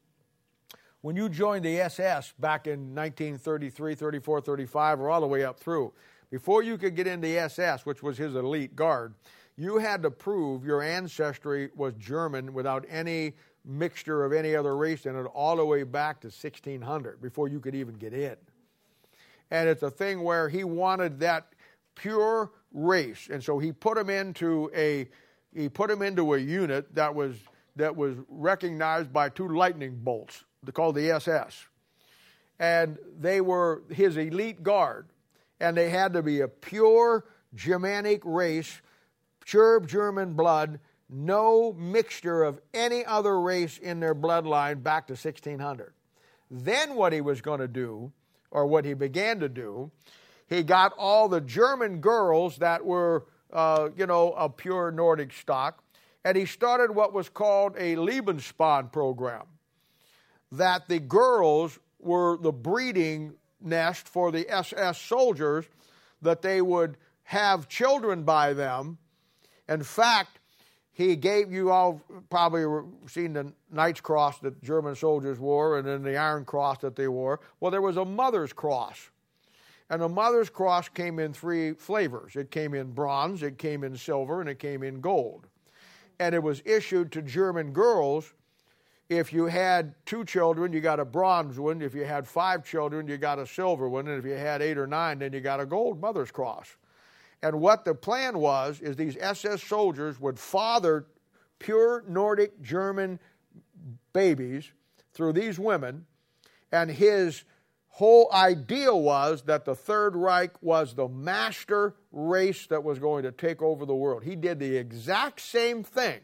when you joined the S S back in nineteen thirty-three, thirty-four, thirty-five, or all the way up through, before you could get into the S S, which was his elite guard, you had to prove your ancestry was German without any mixture of any other race in it, all the way back to sixteen hundred before you could even get in. And it's a thing where he wanted that pure race, and so he put him into a he put him into a unit that was that was recognized by two lightning bolts, called the S S. And they were his elite guard, and they had to be a pure Germanic race, pure German blood, no mixture of any other race in their bloodline back to sixteen hundred. Then what he was going to do, or what he began to do, he got all the German girls that were, uh, you know, a pure Nordic stock, and he started what was called a Lebensborn program, that the girls were the breeding nest for the S S soldiers, that they would have children by them. In fact, he gave, you all probably seen the Knight's Cross that German soldiers wore, and then the Iron Cross that they wore. Well, there was a Mother's Cross. And the Mother's Cross came in three flavors. It came in bronze, it came in silver, and it came in gold. And it was issued to German girls. If you had two children, you got a bronze one. If you had five children, you got a silver one. And if you had eight or nine, then you got a gold Mother's Cross. And what the plan was is these S S soldiers would father pure Nordic German babies through these women, and his whole idea was that the Third Reich was the master race that was going to take over the world. He did the exact same thing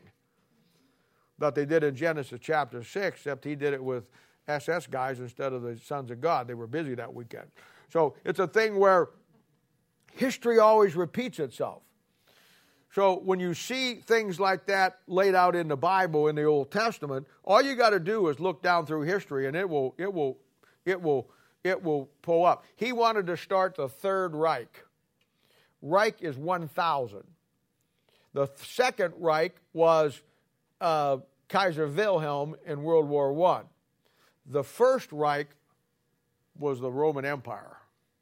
that they did in Genesis chapter six, except he did it with S S guys instead of the sons of God. They were busy that weekend. So it's a thing where history always repeats itself. So when you see things like that laid out in the Bible, in the Old Testament, all you got to do is look down through history, and it will, it will, it will, it will pull up. He wanted to start the Third Reich. Reich is one thousand. The Second Reich was uh, Kaiser Wilhelm in World War One. The First Reich was the Roman Empire.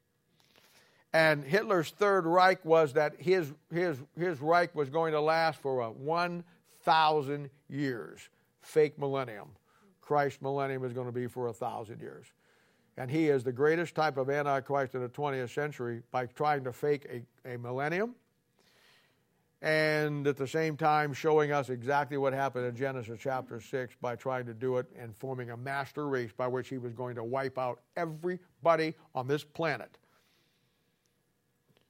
And Hitler's Third Reich was that his, his, his Reich was going to last for a one thousand years. Fake millennium. Christ's millennium is going to be for one thousand years. And he is the greatest type of Antichrist in the twentieth century by trying to fake a, a millennium and at the same time showing us exactly what happened in Genesis chapter six by trying to do it and forming a master race by which he was going to wipe out everybody on this planet.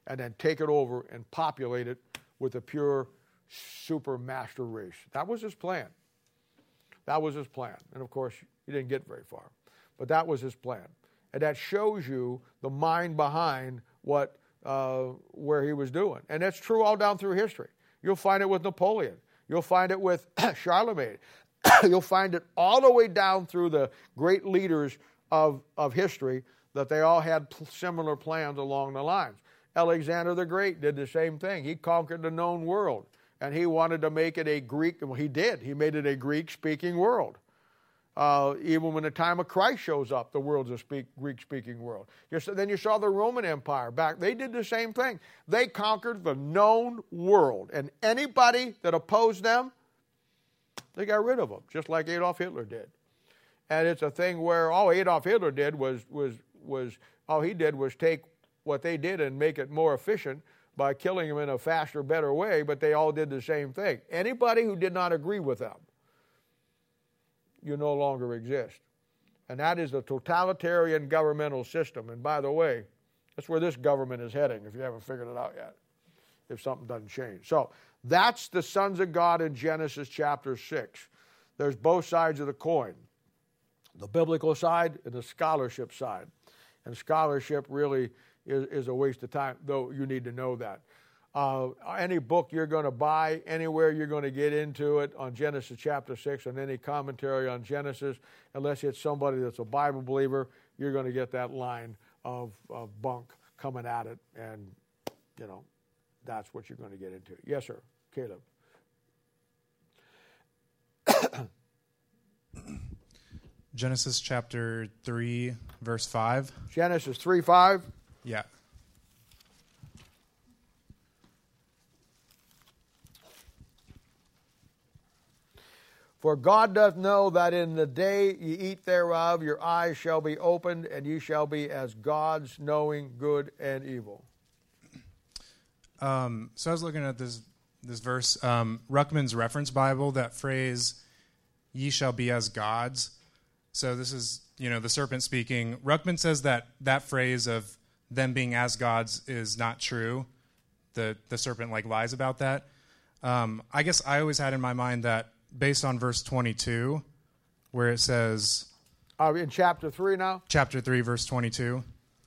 and then take it over and populate it with a pure super master race. That was his plan. That was his plan. And of course, he didn't get very far. But that was his plan. And that shows you the mind behind what, uh, where he was doing. And that's true all down through history. You'll find it with Napoleon. You'll find it with Charlemagne. You'll find it all the way down through the great leaders of, of history, that they all had p- similar plans along the lines. Alexander the Great did the same thing. He conquered the known world, and he wanted to make it a Greek, well, he did. He made it a Greek-speaking world. Uh, even when the time of Christ shows up, the world's a speak, Greek-speaking world. You, then you saw the Roman Empire back. They did the same thing. They conquered the known world, and anybody that opposed them, they got rid of them, just like Adolf Hitler did. And it's a thing where all Adolf Hitler did was, was, was all he did was take what they did and make it more efficient by killing them in a faster, better way, but they all did the same thing. Anybody who did not agree with them, you no longer exist. And that is the totalitarian governmental system. And by the way, that's where this government is heading, if you haven't figured it out yet, if something doesn't change. So that's the sons of God in Genesis chapter six. There's both sides of the coin, the biblical side and the scholarship side. And scholarship really is, is a waste of time, though you need to know that. Uh, any book you're going to buy, anywhere you're going to get into it on Genesis chapter six, and any commentary on Genesis, unless it's somebody that's a Bible believer, you're going to get that line of, of bunk coming at it, and, you know, that's what you're going to get into. Yes, sir. Caleb. Genesis chapter three, verse five. Genesis three five. Yeah. For God doth know that in the day ye eat thereof, your eyes shall be opened, and ye shall be as gods, knowing good and evil. Um, so I was looking at this this verse, um, Ruckman's Reference Bible, that phrase, ye shall be as gods. So this is, you know, the serpent speaking. Ruckman says that that phrase of them being as gods is not true. The, the serpent, like, lies about that. Um, I guess I always had in my mind that based on verse twenty-two, where it says... Are we in chapter three now? Chapter three, verse twenty-two.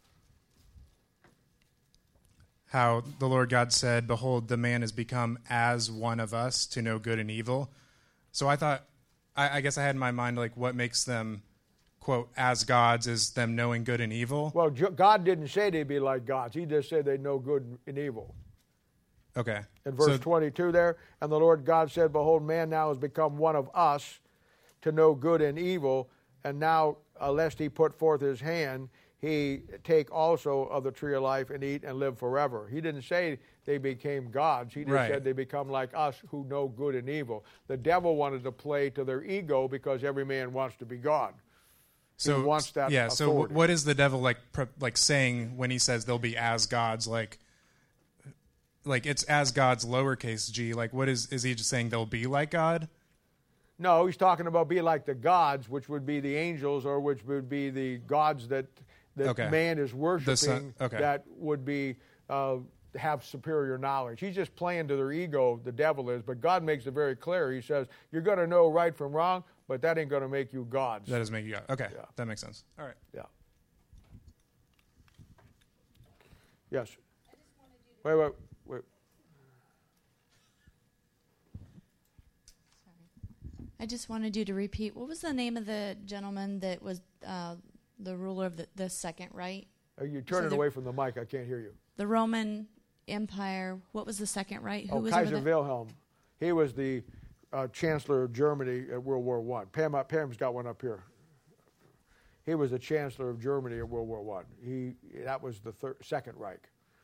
How the Lord God said, behold, the man has become as one of us to know good and evil. So I thought, I, I guess I had in my mind, like, what makes them, quote, as gods is them knowing good and evil. Well, God didn't say they'd be like gods. He just said they know good and evil. Okay. In verse so, twenty-two there, and the Lord God said, behold, man now has become one of us to know good and evil, and now, uh, lest he put forth his hand, he take also of the tree of life and eat and live forever. He didn't say they became gods. He just right. said they become like us who know good and evil. The devil wanted to play to their ego because every man wants to be God. So, he wants that yeah, authority. So what is the devil like like saying when he says they'll be as gods? Like, like it's as gods lowercase g. Like, what is, is he just saying they'll be like God? No, he's talking about be like the gods, which would be the angels, or which would be the gods that that okay. man is worshiping, okay. that would be uh, have superior knowledge. He's just playing to their ego, the devil is, but God makes it very clear. He says, you're going to know right from wrong, but that ain't going to make you gods. That doesn't make you God. Okay, yeah. That makes sense. All right. Yeah. Yes. Wait, wait, wait. I just wanted you to repeat, what was the name of the gentleman that was uh, the ruler of the, the second right? Are you turning so the, away from the mic? I can't hear you. The Roman Empire, what was the second right? Who oh, was Kaiser over Wilhelm. He was the uh, Chancellor of Germany at World War One. Pam, Pam's got one up here. He was the Chancellor of Germany at World War One. He that was the third, Second Reich.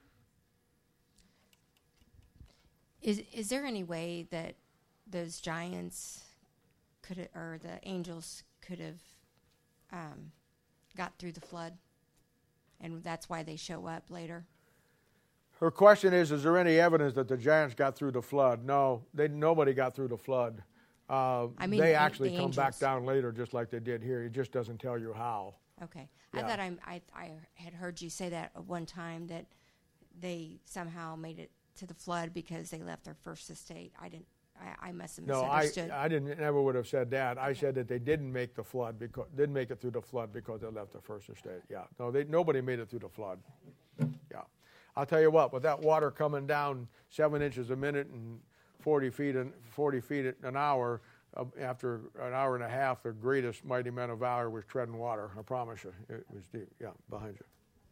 Is is there any way that those giants could have, or the angels could have um, got through the flood, and that's why they show up later? Her question is, is there any evidence that the giants got through the flood? No, they nobody got through the flood. Uh, I mean, they the, actually the come angels. back down later just like they did here. It just doesn't tell you how. Okay. Yeah. I thought I'm, I I had heard you say that at one time, that they somehow made it to the flood because they left their first estate. I didn't. I, I must have No, I, misunderstood. I didn't. Never would have said that. I said that they didn't make the flood because didn't make it through the flood because they left the first estate. Yeah. No, they nobody made it through the flood. Yeah. I'll tell you what. With that water coming down seven inches a minute and forty feet and forty feet an hour, uh, after an hour and a half, the greatest mighty man of valor was treading water. I promise you, it was deep. Yeah, behind you.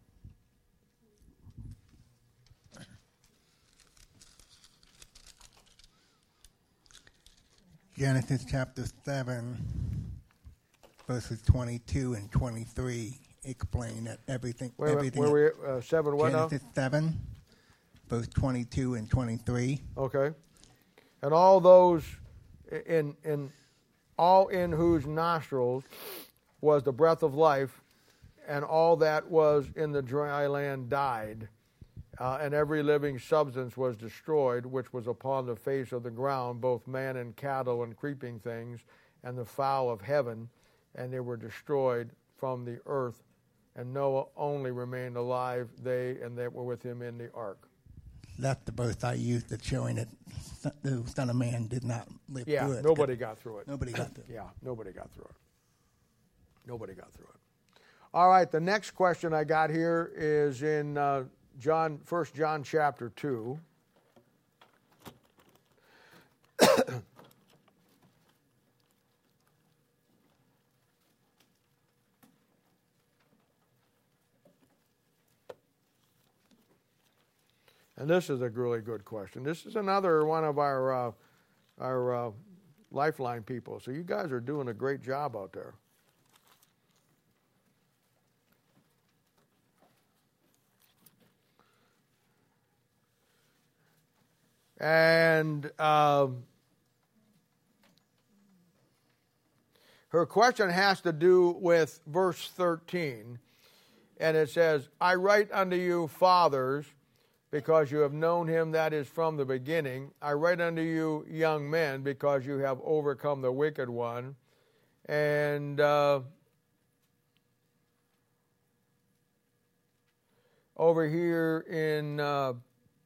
Genesis chapter seven, verses twenty-two and twenty-three explain that everything. Wait, wait, everything where we uh, seven what now? Genesis seven, verse twenty-two and twenty-three. Okay, and all those in in all in whose nostrils was the breath of life, and all that was in the dry land died. Uh, and every living substance was destroyed, which was upon the face of the ground, both man and cattle and creeping things, and the fowl of heaven, and they were destroyed from the earth. And Noah only remained alive, they and that were with him in the ark. That's the verse I used to showing that the Son of Man did not live Yeah, through it. nobody got through it. Nobody got through it. Yeah, nobody got through it. Nobody got through it. All right, the next question I got here is in uh, John, First John chapter two. And this is a really good question. This is another one of our uh, our uh, Lifeline people. So you guys are doing a great job out there. And um, her question has to do with verse thirteen. And it says, I write unto you, fathers, because you have known him that is from the beginning. I write unto you, young men, because you have overcome the wicked one. And uh, over here in uh,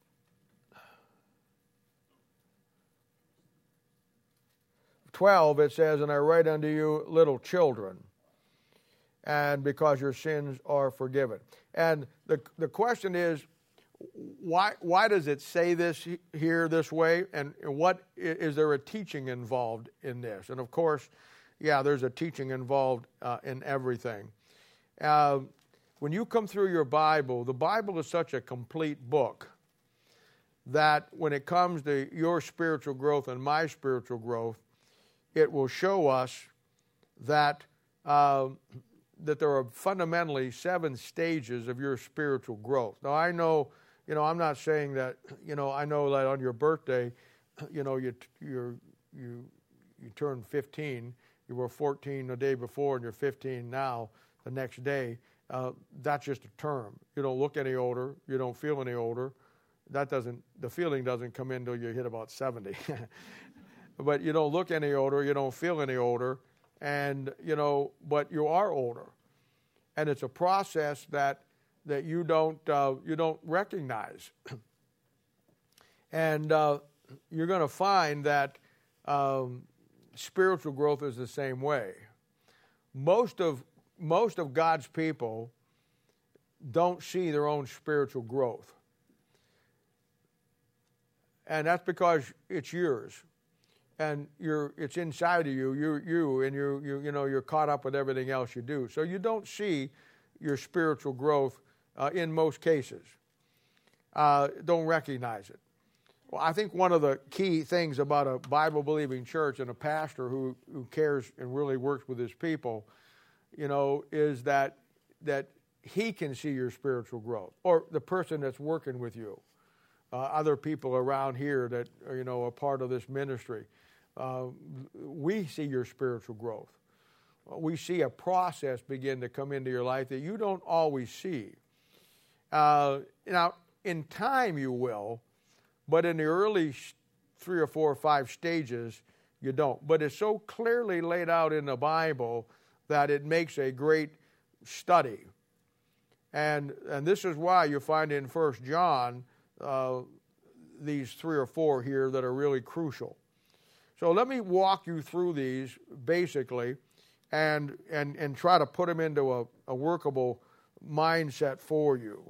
twelve, it says, and I write unto you, little children, and because your sins are forgiven. And the the question is, why why does it say this here this way? And what is there a teaching involved in this? And of course, yeah, there's a teaching involved uh, in everything. Uh, when you come through your Bible, the Bible is such a complete book that when it comes to your spiritual growth and my spiritual growth, it will show us that uh, that there are fundamentally seven stages of your spiritual growth. Now, I know, you know, I'm not saying that, you know, I know that on your birthday, you know, you you you you turn fifteen. You were fourteen the day before, and you're fifteen now. The next day, uh, that's just a term. You don't look any older. You don't feel any older. That doesn't. The feeling doesn't come in until you hit about seventy. But you don't look any older, you don't feel any older, and you know, but you are older, and it's a process that that you don't uh, you don't recognize, and uh, you're going to find that um, spiritual growth is the same way. Most of most of God's people don't see their own spiritual growth, and that's because it's yours. And you're, it's inside of you, you, you, and you, you, you know, you're caught up with everything else you do. So you don't see your spiritual growth uh, in most cases. Uh, don't recognize it. Well, I think one of the key things about a Bible-believing church and a pastor who, who cares and really works with his people, you know, is that that he can see your spiritual growth, or the person that's working with you, uh, other people around here that are, you know, a part of this ministry. Uh, we see your spiritual growth. We see a process begin to come into your life that you don't always see. Uh, now, in time you will, but in the early three or four or five stages, you don't. But it's so clearly laid out in the Bible that it makes a great study. And and this is why you find in First John uh, these three or four here that are really crucial. So let me walk you through these basically and and, and try to put them into a, a workable mindset for you.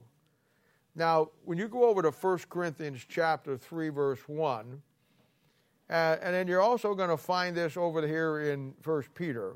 Now, when you go over to First Corinthians chapter three, verse one, uh, and then you're also going to find this over here in First Peter,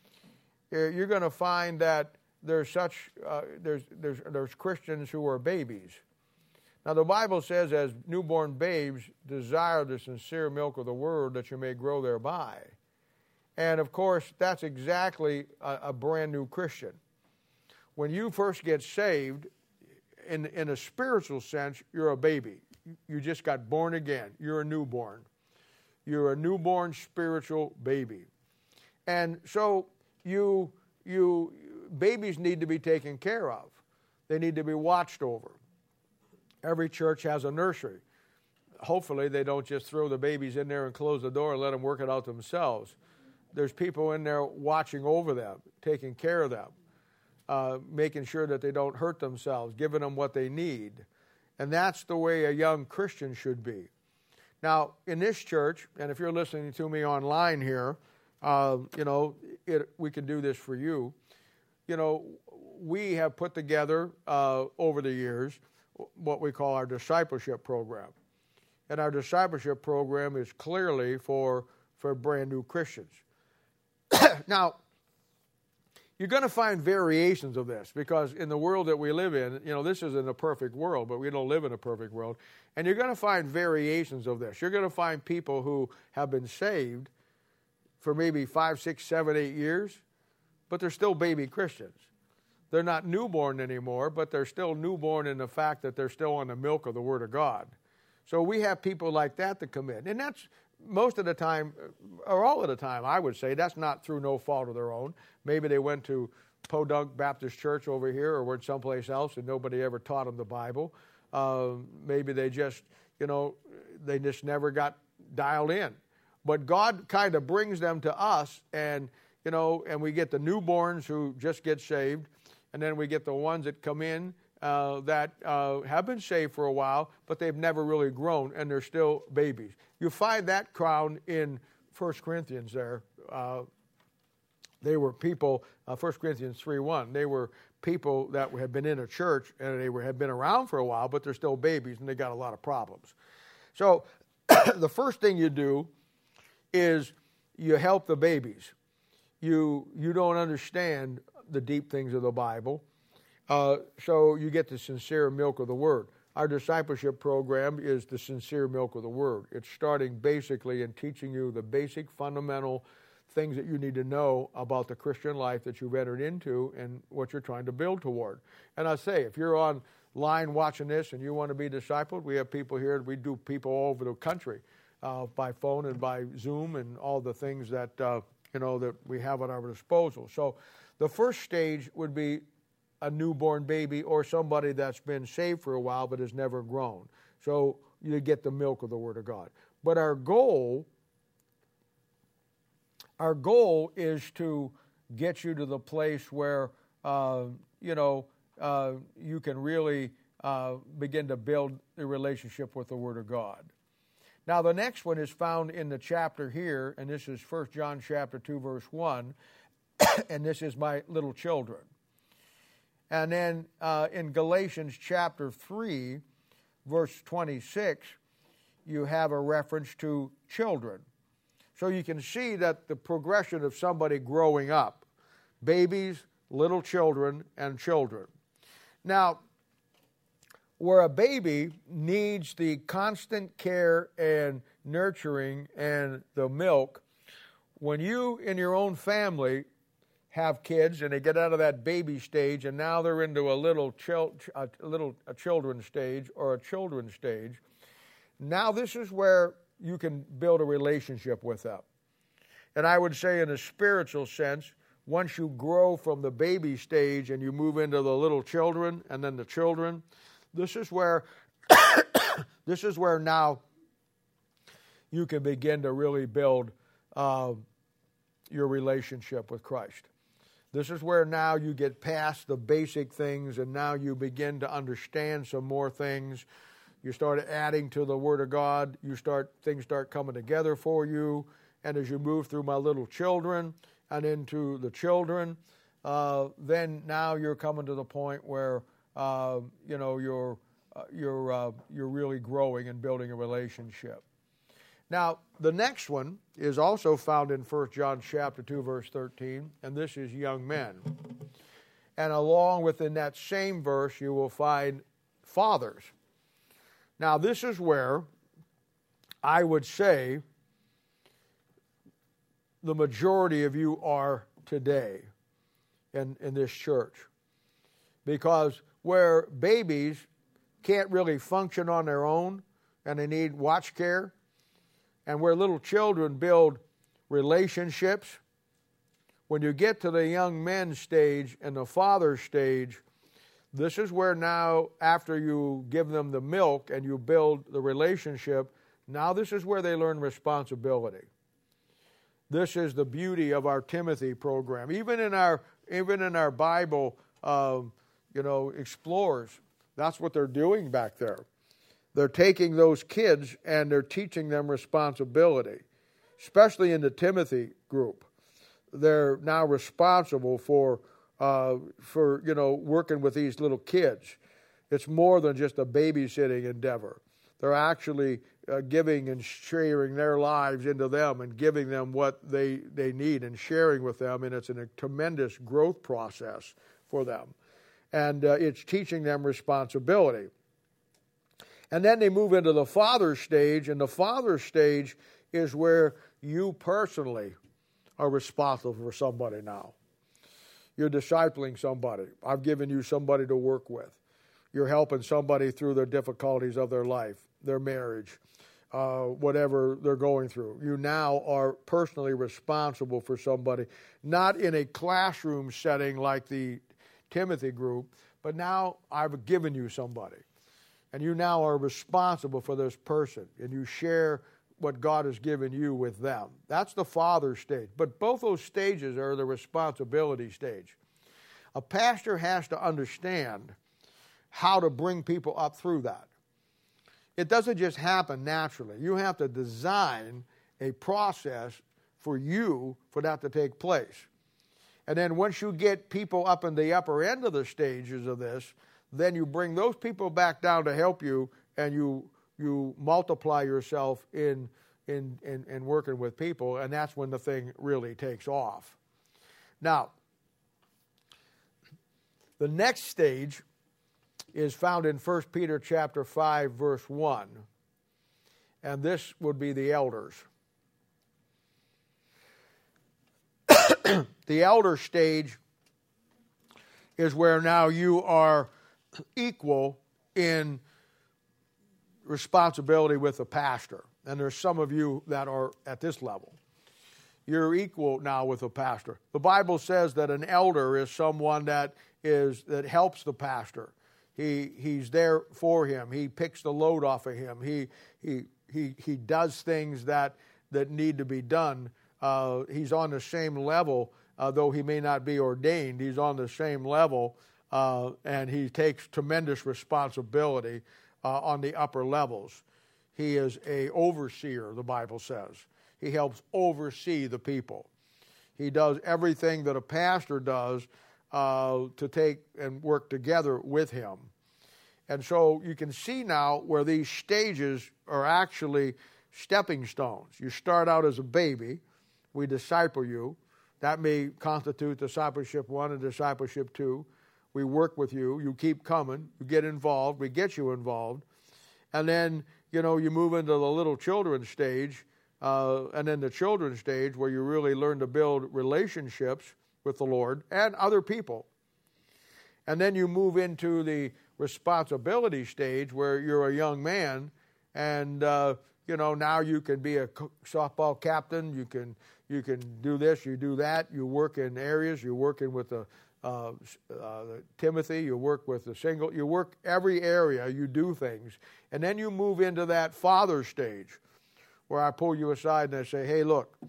you're going to find that there's such uh, there's there's there's Christians who are babies. Now the Bible says, as newborn babes, desire the sincere milk of the word that you may grow thereby. And of course, that's exactly a, a brand new Christian. When you first get saved, in in a spiritual sense, you're a baby. You just got born again. You're a newborn. You're a newborn spiritual baby. And so you you babies need to be taken care of. They need to be watched over. Every church has a nursery. Hopefully they don't just throw the babies in there and close the door and let them work it out themselves. There's people in there watching over them, taking care of them, uh, making sure that they don't hurt themselves, giving them what they need. And that's the way a young Christian should be. Now, in this church, and if you're listening to me online here, uh, you know, it, we can do this for you. You know, we have put together uh, over the years what we call our discipleship program. And our discipleship program is clearly for, for brand new Christians. Now, you're going to find variations of this because in the world that we live in, you know, this isn't a perfect world, but we don't live in a perfect world. And you're going to find variations of this. You're going to find people who have been saved for maybe five, six, seven, eight years, but they're still baby Christians. They're not newborn anymore, but they're still newborn in the fact that they're still on the milk of the Word of God. So we have people like that that come in. And that's most of the time, or all of the time, I would say, that's not through no fault of their own. Maybe they went to Podunk Baptist Church over here or went someplace else and nobody ever taught them the Bible. Uh, maybe they just, you know, they just never got dialed in. But God kind of brings them to us and, you know, and we get the newborns who just get saved. And then we get the ones that come in uh, that uh, have been saved for a while, but they've never really grown, and they're still babies. You find that crowd in First Corinthians there. Uh, they were people, uh, First Corinthians three one, they were people that had been in a church, and they were, had been around for a while, but they're still babies, and they got a lot of problems. So the first thing you do is you help the babies. You you don't understand the deep things of the Bible. Uh, so you get the sincere milk of the Word. Our discipleship program is the sincere milk of the Word. It's starting basically in teaching you the basic fundamental things that you need to know about the Christian life that you've entered into and what you're trying to build toward. And I say, if you're online watching this and you want to be discipled, we have people here, we do people all over the country uh, by phone and by Zoom and all the things that, uh, you know, that we have at our disposal. So the first stage would be a newborn baby or somebody that's been saved for a while but has never grown. So you get the milk of the Word of God. But our goal, our goal is to get you to the place where, uh, you know, uh, you can really uh, begin to build a relationship with the Word of God. Now, the next one is found in the chapter here, and this is First John chapter two, verse one. And this is my little children. And then uh, in Galatians chapter three, verse twenty-six, you have a reference to children. So you can see that the progression of somebody growing up, babies, little children, and children. Now, where a baby needs the constant care and nurturing and the milk, when you in your own family have kids and they get out of that baby stage and now they're into a little chil- a little a children stage or a children stage, now this is where you can build a relationship with them. And I would say in a spiritual sense, once you grow from the baby stage and you move into the little children and then the children, this is where this is where now you can begin to really build uh, your relationship with Christ. This is where now you get past the basic things and now you begin to understand some more things. You start adding to the Word of God. You start things start coming together for you. And as you move through my little children and into the children, uh, then now you're coming to the point where uh, you know you're uh, you're uh, you're really growing and building a relationship. Now, the next one is also found in First John chapter two, verse thirteen, and this is young men. And along within that same verse, you will find fathers. Now, this is where I would say the majority of you are today in, in this church. Because where babies can't really function on their own and they need watch care, and where little children build relationships, when you get to the young men stage and the father stage, this is where now, after you give them the milk and you build the relationship, now this is where they learn responsibility. This is the beauty of our Timothy program. Even in our even in our Bible, um, you know, explorers, that's what they're doing back there. They're taking those kids and they're teaching them responsibility, especially in the Timothy group. They're now responsible for, uh, for you know, working with these little kids. It's more than just a babysitting endeavor. They're actually uh, giving and sharing their lives into them and giving them what they, they need and sharing with them, and it's a tremendous growth process for them. And uh, it's teaching them responsibility. And then they move into the father stage, and the father stage is where you personally are responsible for somebody now. You're discipling somebody. I've given you somebody to work with. You're helping somebody through the difficulties of their life, their marriage, uh, whatever they're going through. You now are personally responsible for somebody, not in a classroom setting like the Timothy group, but now I've given you somebody. And you now are responsible for this person, and you share what God has given you with them. That's the father stage. But both those stages are the responsibility stage. A pastor has to understand how to bring people up through that. It doesn't just happen naturally. You have to design a process for you for that to take place. And then once you get people up in the upper end of the stages of this, then you bring those people back down to help you, and you you multiply yourself in, in, in, in working with people, and that's when the thing really takes off. Now, the next stage is found in First Peter chapter five, verse one, and this would be the elders. The elder stage is where now you are equal in responsibility with the pastor. And there's some of you that are at this level. You're equal now with the pastor. The Bible says that an elder is someone that is that helps the pastor. He he's there for him. He picks the load off of him. He he he he does things that that need to be done. Uh, he's on the same level, uh, though he may not be ordained. He's on the same level. Uh, and he takes tremendous responsibility uh, on the upper levels. He is a overseer, the Bible says. He helps oversee the people. He does everything that a pastor does uh, to take and work together with him. And so you can see now where these stages are actually stepping stones. You start out as a baby. We disciple you. That may constitute discipleship one and discipleship two. We work with you. You keep coming. You get involved. We get you involved. And then, you know, you move into the little children stage, uh, and then the children stage where you really learn to build relationships with the Lord and other people. And then you move into the responsibility stage where you're a young man, and, uh, you know, now you can be a softball captain. You can, you can do this, you do that. You work in areas. You're working with the Uh, uh, Timothy, you work with the single, you work every area, you do things. And then you move into that father stage where I pull you aside and I say, hey, look,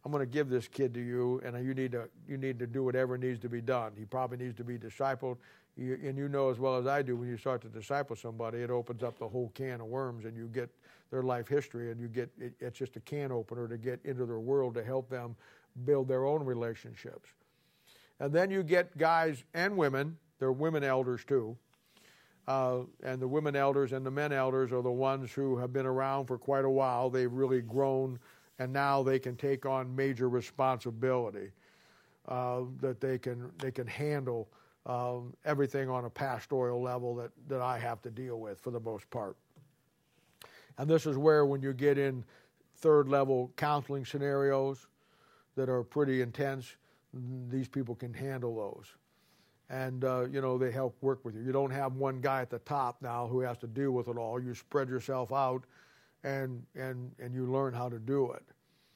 I'm going to give this kid to you, and you need to you need to do whatever needs to be done. He probably needs to be discipled. You, and you know as well as I do, when you start to disciple somebody, it opens up the whole can of worms, and you get their life history, and you get it, it's just a can opener to get into their world to help them build their own relationships. And then you get guys and women. They're women elders too. Uh, and the women elders and the men elders are the ones who have been around for quite a while. They've really grown, and now they can take on major responsibility. Uh, that they can they can handle um, everything on a pastoral level that, that I have to deal with for the most part. And this is where, when you get in third level counseling scenarios that are pretty intense, these people can handle those. And, uh, you know, they help work with you. You don't have one guy at the top now who has to deal with it all. You spread yourself out, and and, and you learn how to do it.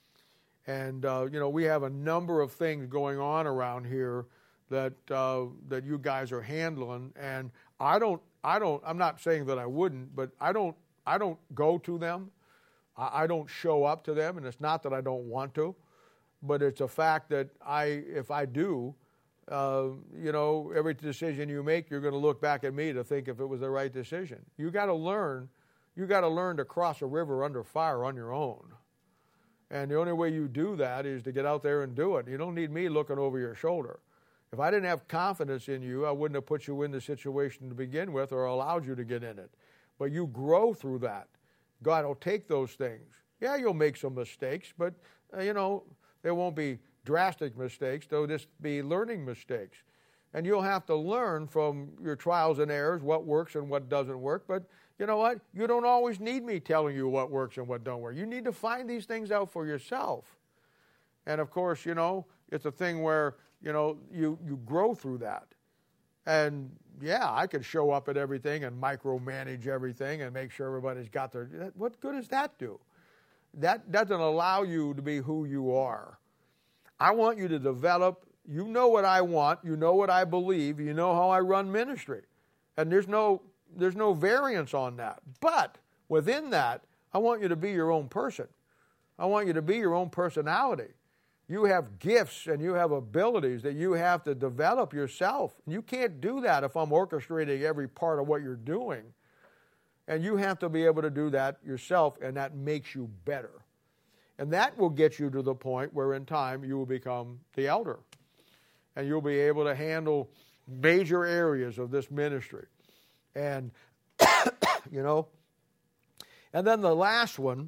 And, uh, you know, we have a number of things going on around here that uh, that you guys are handling. And I don't, I don't, I'm not saying that I wouldn't, but I don't, I don't go to them. I, I don't show up to them. And it's not that I don't want to, but it's a fact that I, if I do, Uh, you know, every decision you make, you're going to look back at me to think if it was the right decision. You got to learn, you got to learn to cross a river under fire on your own. And the only way you do that is to get out there and do it. You don't need me looking over your shoulder. If I didn't have confidence in you, I wouldn't have put you in the situation to begin with or allowed you to get in it. But you grow through that. God will take those things. Yeah, you'll make some mistakes, but, uh, you know, there won't be drastic mistakes. They'll just be learning mistakes. And you'll have to learn from your trials and errors what works and what doesn't work. But you know what? You don't always need me telling you what works and what don't work. You need to find these things out for yourself. And of course, you know, it's a thing where, you know, you, you grow through that. And yeah, I could show up at everything and micromanage everything and make sure everybody's got their, what good does that do? That doesn't allow you to be who you are. I want you to develop, you know what I want, you know what I believe, you know how I run ministry. And there's no there's no variance on that. But within that, I want you to be your own person. I want you to be your own personality. You have gifts and you have abilities that you have to develop yourself. You can't do that if I'm orchestrating every part of what you're doing. And you have to be able to do that yourself, and that makes you better. And that will get you to the point where in time you will become the elder. And you'll be able to handle major areas of this ministry. And, you know, and then the last one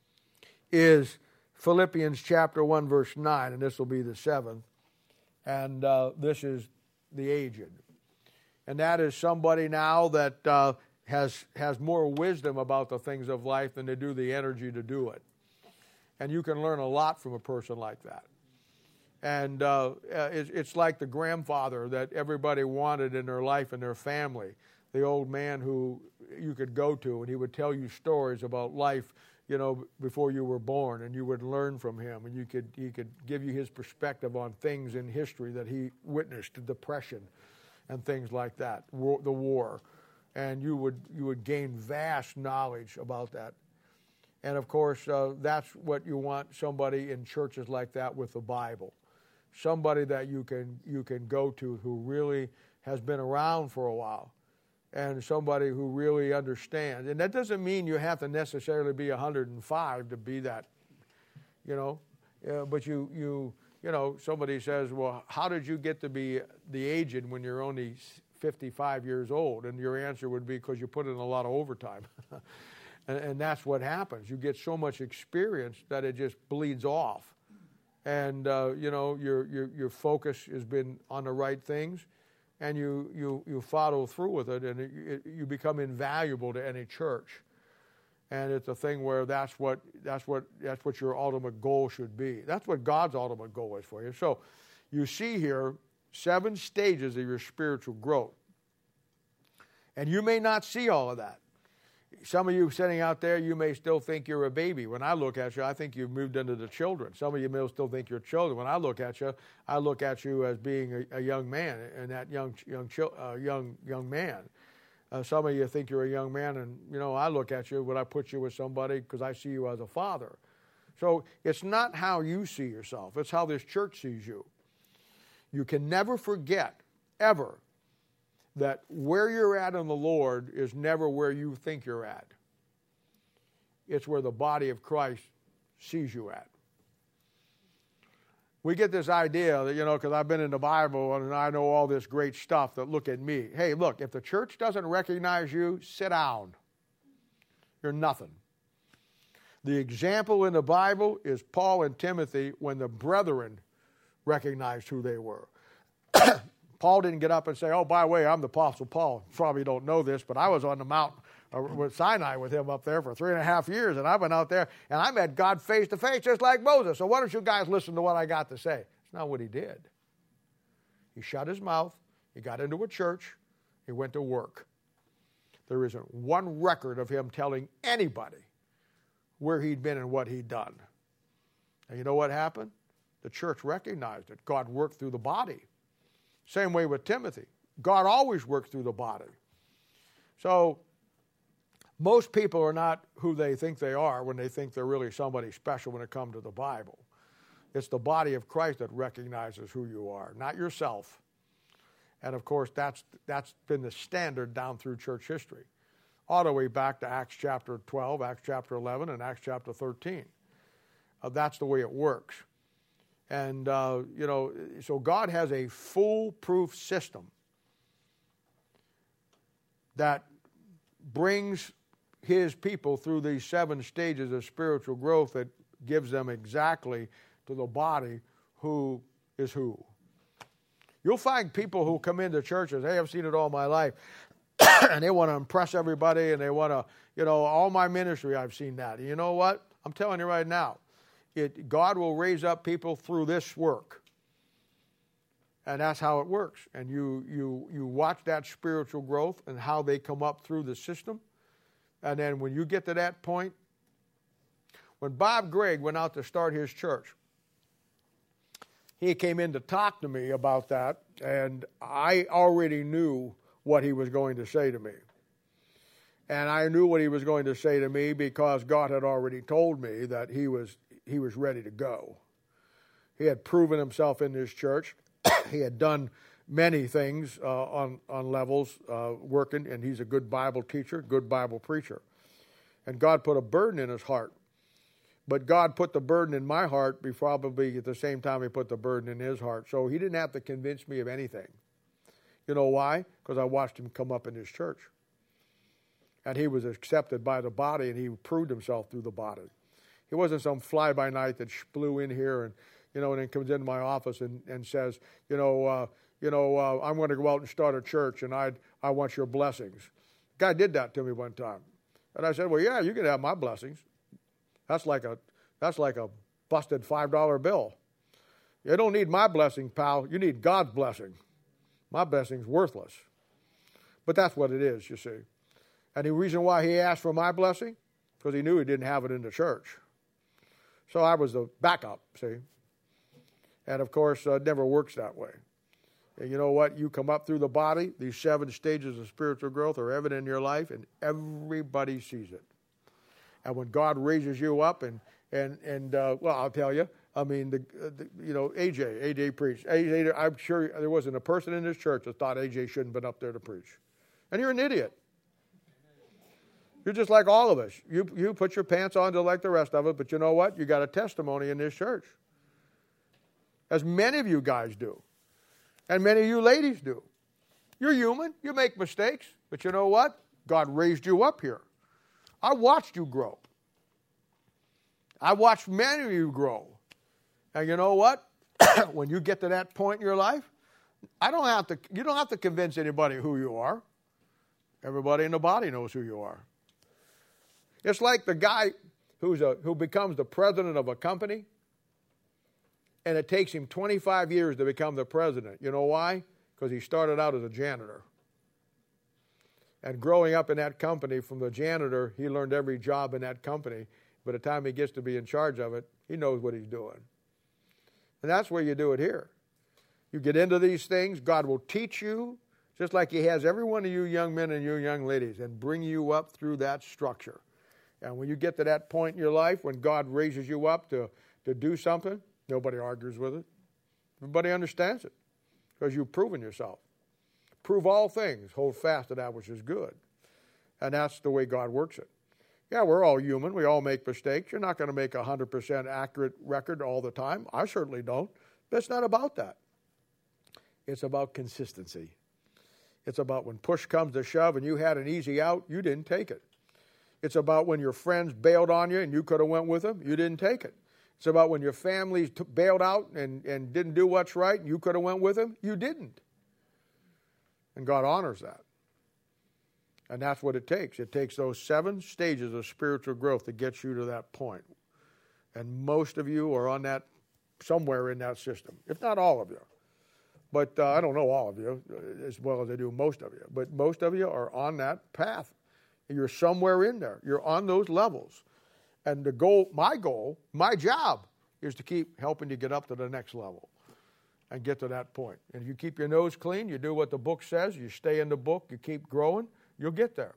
is Philippians chapter one, verse nine, and this will be the seventh. And uh, this is the aged. And that is somebody now that uh, has, has more wisdom about the things of life than they do the energy to do it. And you can learn a lot from a person like that. And uh, it's, it's like the grandfather that everybody wanted in their life and their family, the old man who you could go to, and he would tell you stories about life, you know, before you were born, and you would learn from him, and you could he could give you his perspective on things in history that he witnessed, the Depression and things like that, war, the war, and you would you would gain vast knowledge about that. And, of course, uh, that's what you want somebody in churches like that with the Bible. Somebody that you can you can go to who really has been around for a while, and somebody who really understands. And that doesn't mean you have to necessarily be one hundred five to be that, you know. Uh, but you, you, you know, somebody says, well, how did you get to be the aged when you're only fifty-five years old? And your answer would be because you put in a lot of overtime. And, and that's what happens. You get so much experience that it just bleeds off. And, uh, you know, your, your your focus has been on the right things, and you, you, you follow through with it, and it, it, you become invaluable to any church. And it's a thing where that's what, that's, what, that's what your ultimate goal should be. That's what God's ultimate goal is for you. So you see here seven stages of your spiritual growth. And you may not see all of that. Some of you sitting out there, you may still think you're a baby. When I look at you, I think you've moved into the children. Some of you may still think you're children. When I look at you, I look at you as being a, a young man, and that young young uh, young young man. Uh, some of you think you're a young man, and you know I look at you when I put you with somebody because I see you as a father. So it's not how you see yourself. It's how this church sees you. You can never forget, ever, that where you're at in the Lord is never where you think you're at. It's where the body of Christ sees you at. We get this idea that, you know, because I've been in the Bible and I know all this great stuff, that look at me. Hey, look, if the church doesn't recognize you, sit down. You're nothing. The example in the Bible is Paul and Timothy when the brethren recognized who they were. Paul didn't get up and say, oh, by the way, I'm the Apostle Paul. You probably don't know this, but I was on the mountain with Sinai with him up there for three and a half years, and I went out there, and I met God face to face just like Moses. So why don't you guys listen to what I got to say? It's not what he did. He shut his mouth. He got into a church. He went to work. There isn't one record of him telling anybody where he'd been and what he'd done. And you know what happened? The church recognized it. God worked through the body. Same way with Timothy. God always works through the body. So most people are not who they think they are when they think they're really somebody special when it comes to the Bible. It's the body of Christ that recognizes who you are, not yourself. And of course, that's that's been the standard down through church history, all the way back to Acts chapter twelve, Acts chapter eleven, and Acts chapter thirteen. Uh, that's the way it works. And, uh, you know, so God has a foolproof system that brings his people through these seven stages of spiritual growth that gives them exactly to the body who is who. You'll find people who come into churches, hey, I've seen it all my life, and they want to impress everybody, and they want to, you know, all my ministry, I've seen that. And you know what? I'm telling you right now, It, God will raise up people through this work. And that's how it works. And you, you, you watch that spiritual growth and how they come up through the system. And then when you get to that point, when Bob Gregg went out to start his church, he came in to talk to me about that, and I already knew what he was going to say to me. And I knew what he was going to say to me because God had already told me that he was he was ready to go. He had proven himself in this church. He had done many things uh, on, on levels uh, working, and he's a good Bible teacher, good Bible preacher. And God put a burden in his heart. But God put the burden in my heart probably at the same time he put the burden in his heart. So he didn't have to convince me of anything. You know why? Because I watched him come up in his church. And he was accepted by the body, and he proved himself through the body. He wasn't some fly-by-night that flew in here and, you know, and then comes into my office and, and says, you know, uh, you know, uh, I'm going to go out and start a church, and I I want your blessings. The guy did that to me one time, and I said, well, yeah, you can have my blessings. That's like a that's like a busted five dollar bill. You don't need my blessing, pal. You need God's blessing. My blessing's worthless. But that's what it is, you see. And the reason why he asked for my blessing, because he knew he didn't have it in the church. So I was the backup, see. And, of course, uh, it never works that way. And you know what? You come up through the body, these seven stages of spiritual growth are evident in your life, and everybody sees it. And when God raises you up, and, and, and uh, well, I'll tell you, I mean, the, uh, the, you know, A J, A J preached. A J, I'm sure there wasn't a person in this church that thought A J shouldn't have been up there to preach. And you're an idiot. You're just like all of us. You you put your pants on just like the rest of us, but you know what? You got a testimony in this church. As many of you guys do. And many of you ladies do. You're human. You make mistakes. But you know what? God raised you up here. I watched you grow. I watched many of you grow. And you know what? When you get to that point in your life, I don't have to you don't have to convince anybody who you are. Everybody in the body knows who you are. It's like the guy who's a, who becomes the president of a company, and it takes him twenty-five years to become the president. You know why? Because he started out as a janitor. And growing up in that company, from the janitor, he learned every job in that company. By the time he gets to be in charge of it, he knows what he's doing. And that's where you do it here. You get into these things, God will teach you, just like he has every one of you young men and you young ladies, and bring you up through that structure. And when you get to that point in your life, when God raises you up to, to do something, nobody argues with it. Everybody understands it because you've proven yourself. Prove all things. Hold fast to that which is good. And that's the way God works it. Yeah, we're all human. We all make mistakes. You're not going to make a one hundred percent accurate record all the time. I certainly don't. But it's not about that. It's about consistency. It's about when push comes to shove and you had an easy out, you didn't take it. It's about when your friends bailed on you and you could have went with them, you didn't take it. It's about when your family t- bailed out and, and didn't do what's right and you could have went with them, you didn't. And God honors that. And that's what it takes. It takes those seven stages of spiritual growth to get you to that point. And most of you are on that, somewhere in that system, if not all of you. But uh, I don't know all of you as well as I do most of you. But most of you are on that path. You're somewhere in there. You're on those levels. And the goal, my goal, my job is to keep helping you get up to the next level and get to that point. And if you keep your nose clean, you do what the book says, you stay in the book, you keep growing, you'll get there.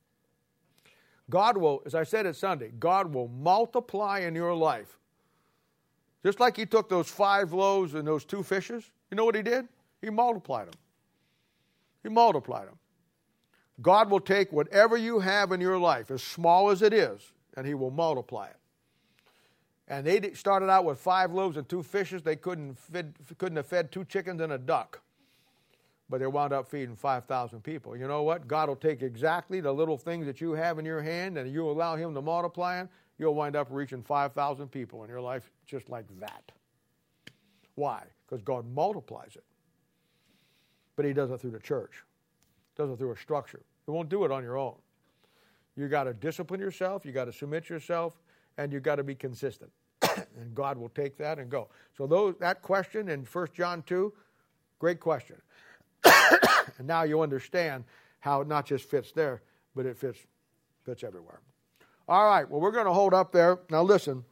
God will, as I said at Sunday, God will multiply in your life. Just like he took those five loaves and those two fishes, you know what he did? He multiplied them. He multiplied them. God will take whatever you have in your life, as small as it is, and he will multiply it. And they started out with five loaves and two fishes. They couldn't, fed, couldn't have fed two chickens and a duck. But they wound up feeding five thousand people. You know what? God will take exactly the little things that you have in your hand and you allow him to multiply them. You'll wind up reaching five thousand people in your life just like that. Why? Because God multiplies it. But he does it through the church. Does it through a structure. He won't do it on your own. You got to discipline yourself. You got to submit yourself. And you got to be consistent. And God will take that and go. So those, that question in First John two, great question. And now you understand how it not just fits there, but it fits, fits everywhere. All right, well, we're going to hold up there. Now listen,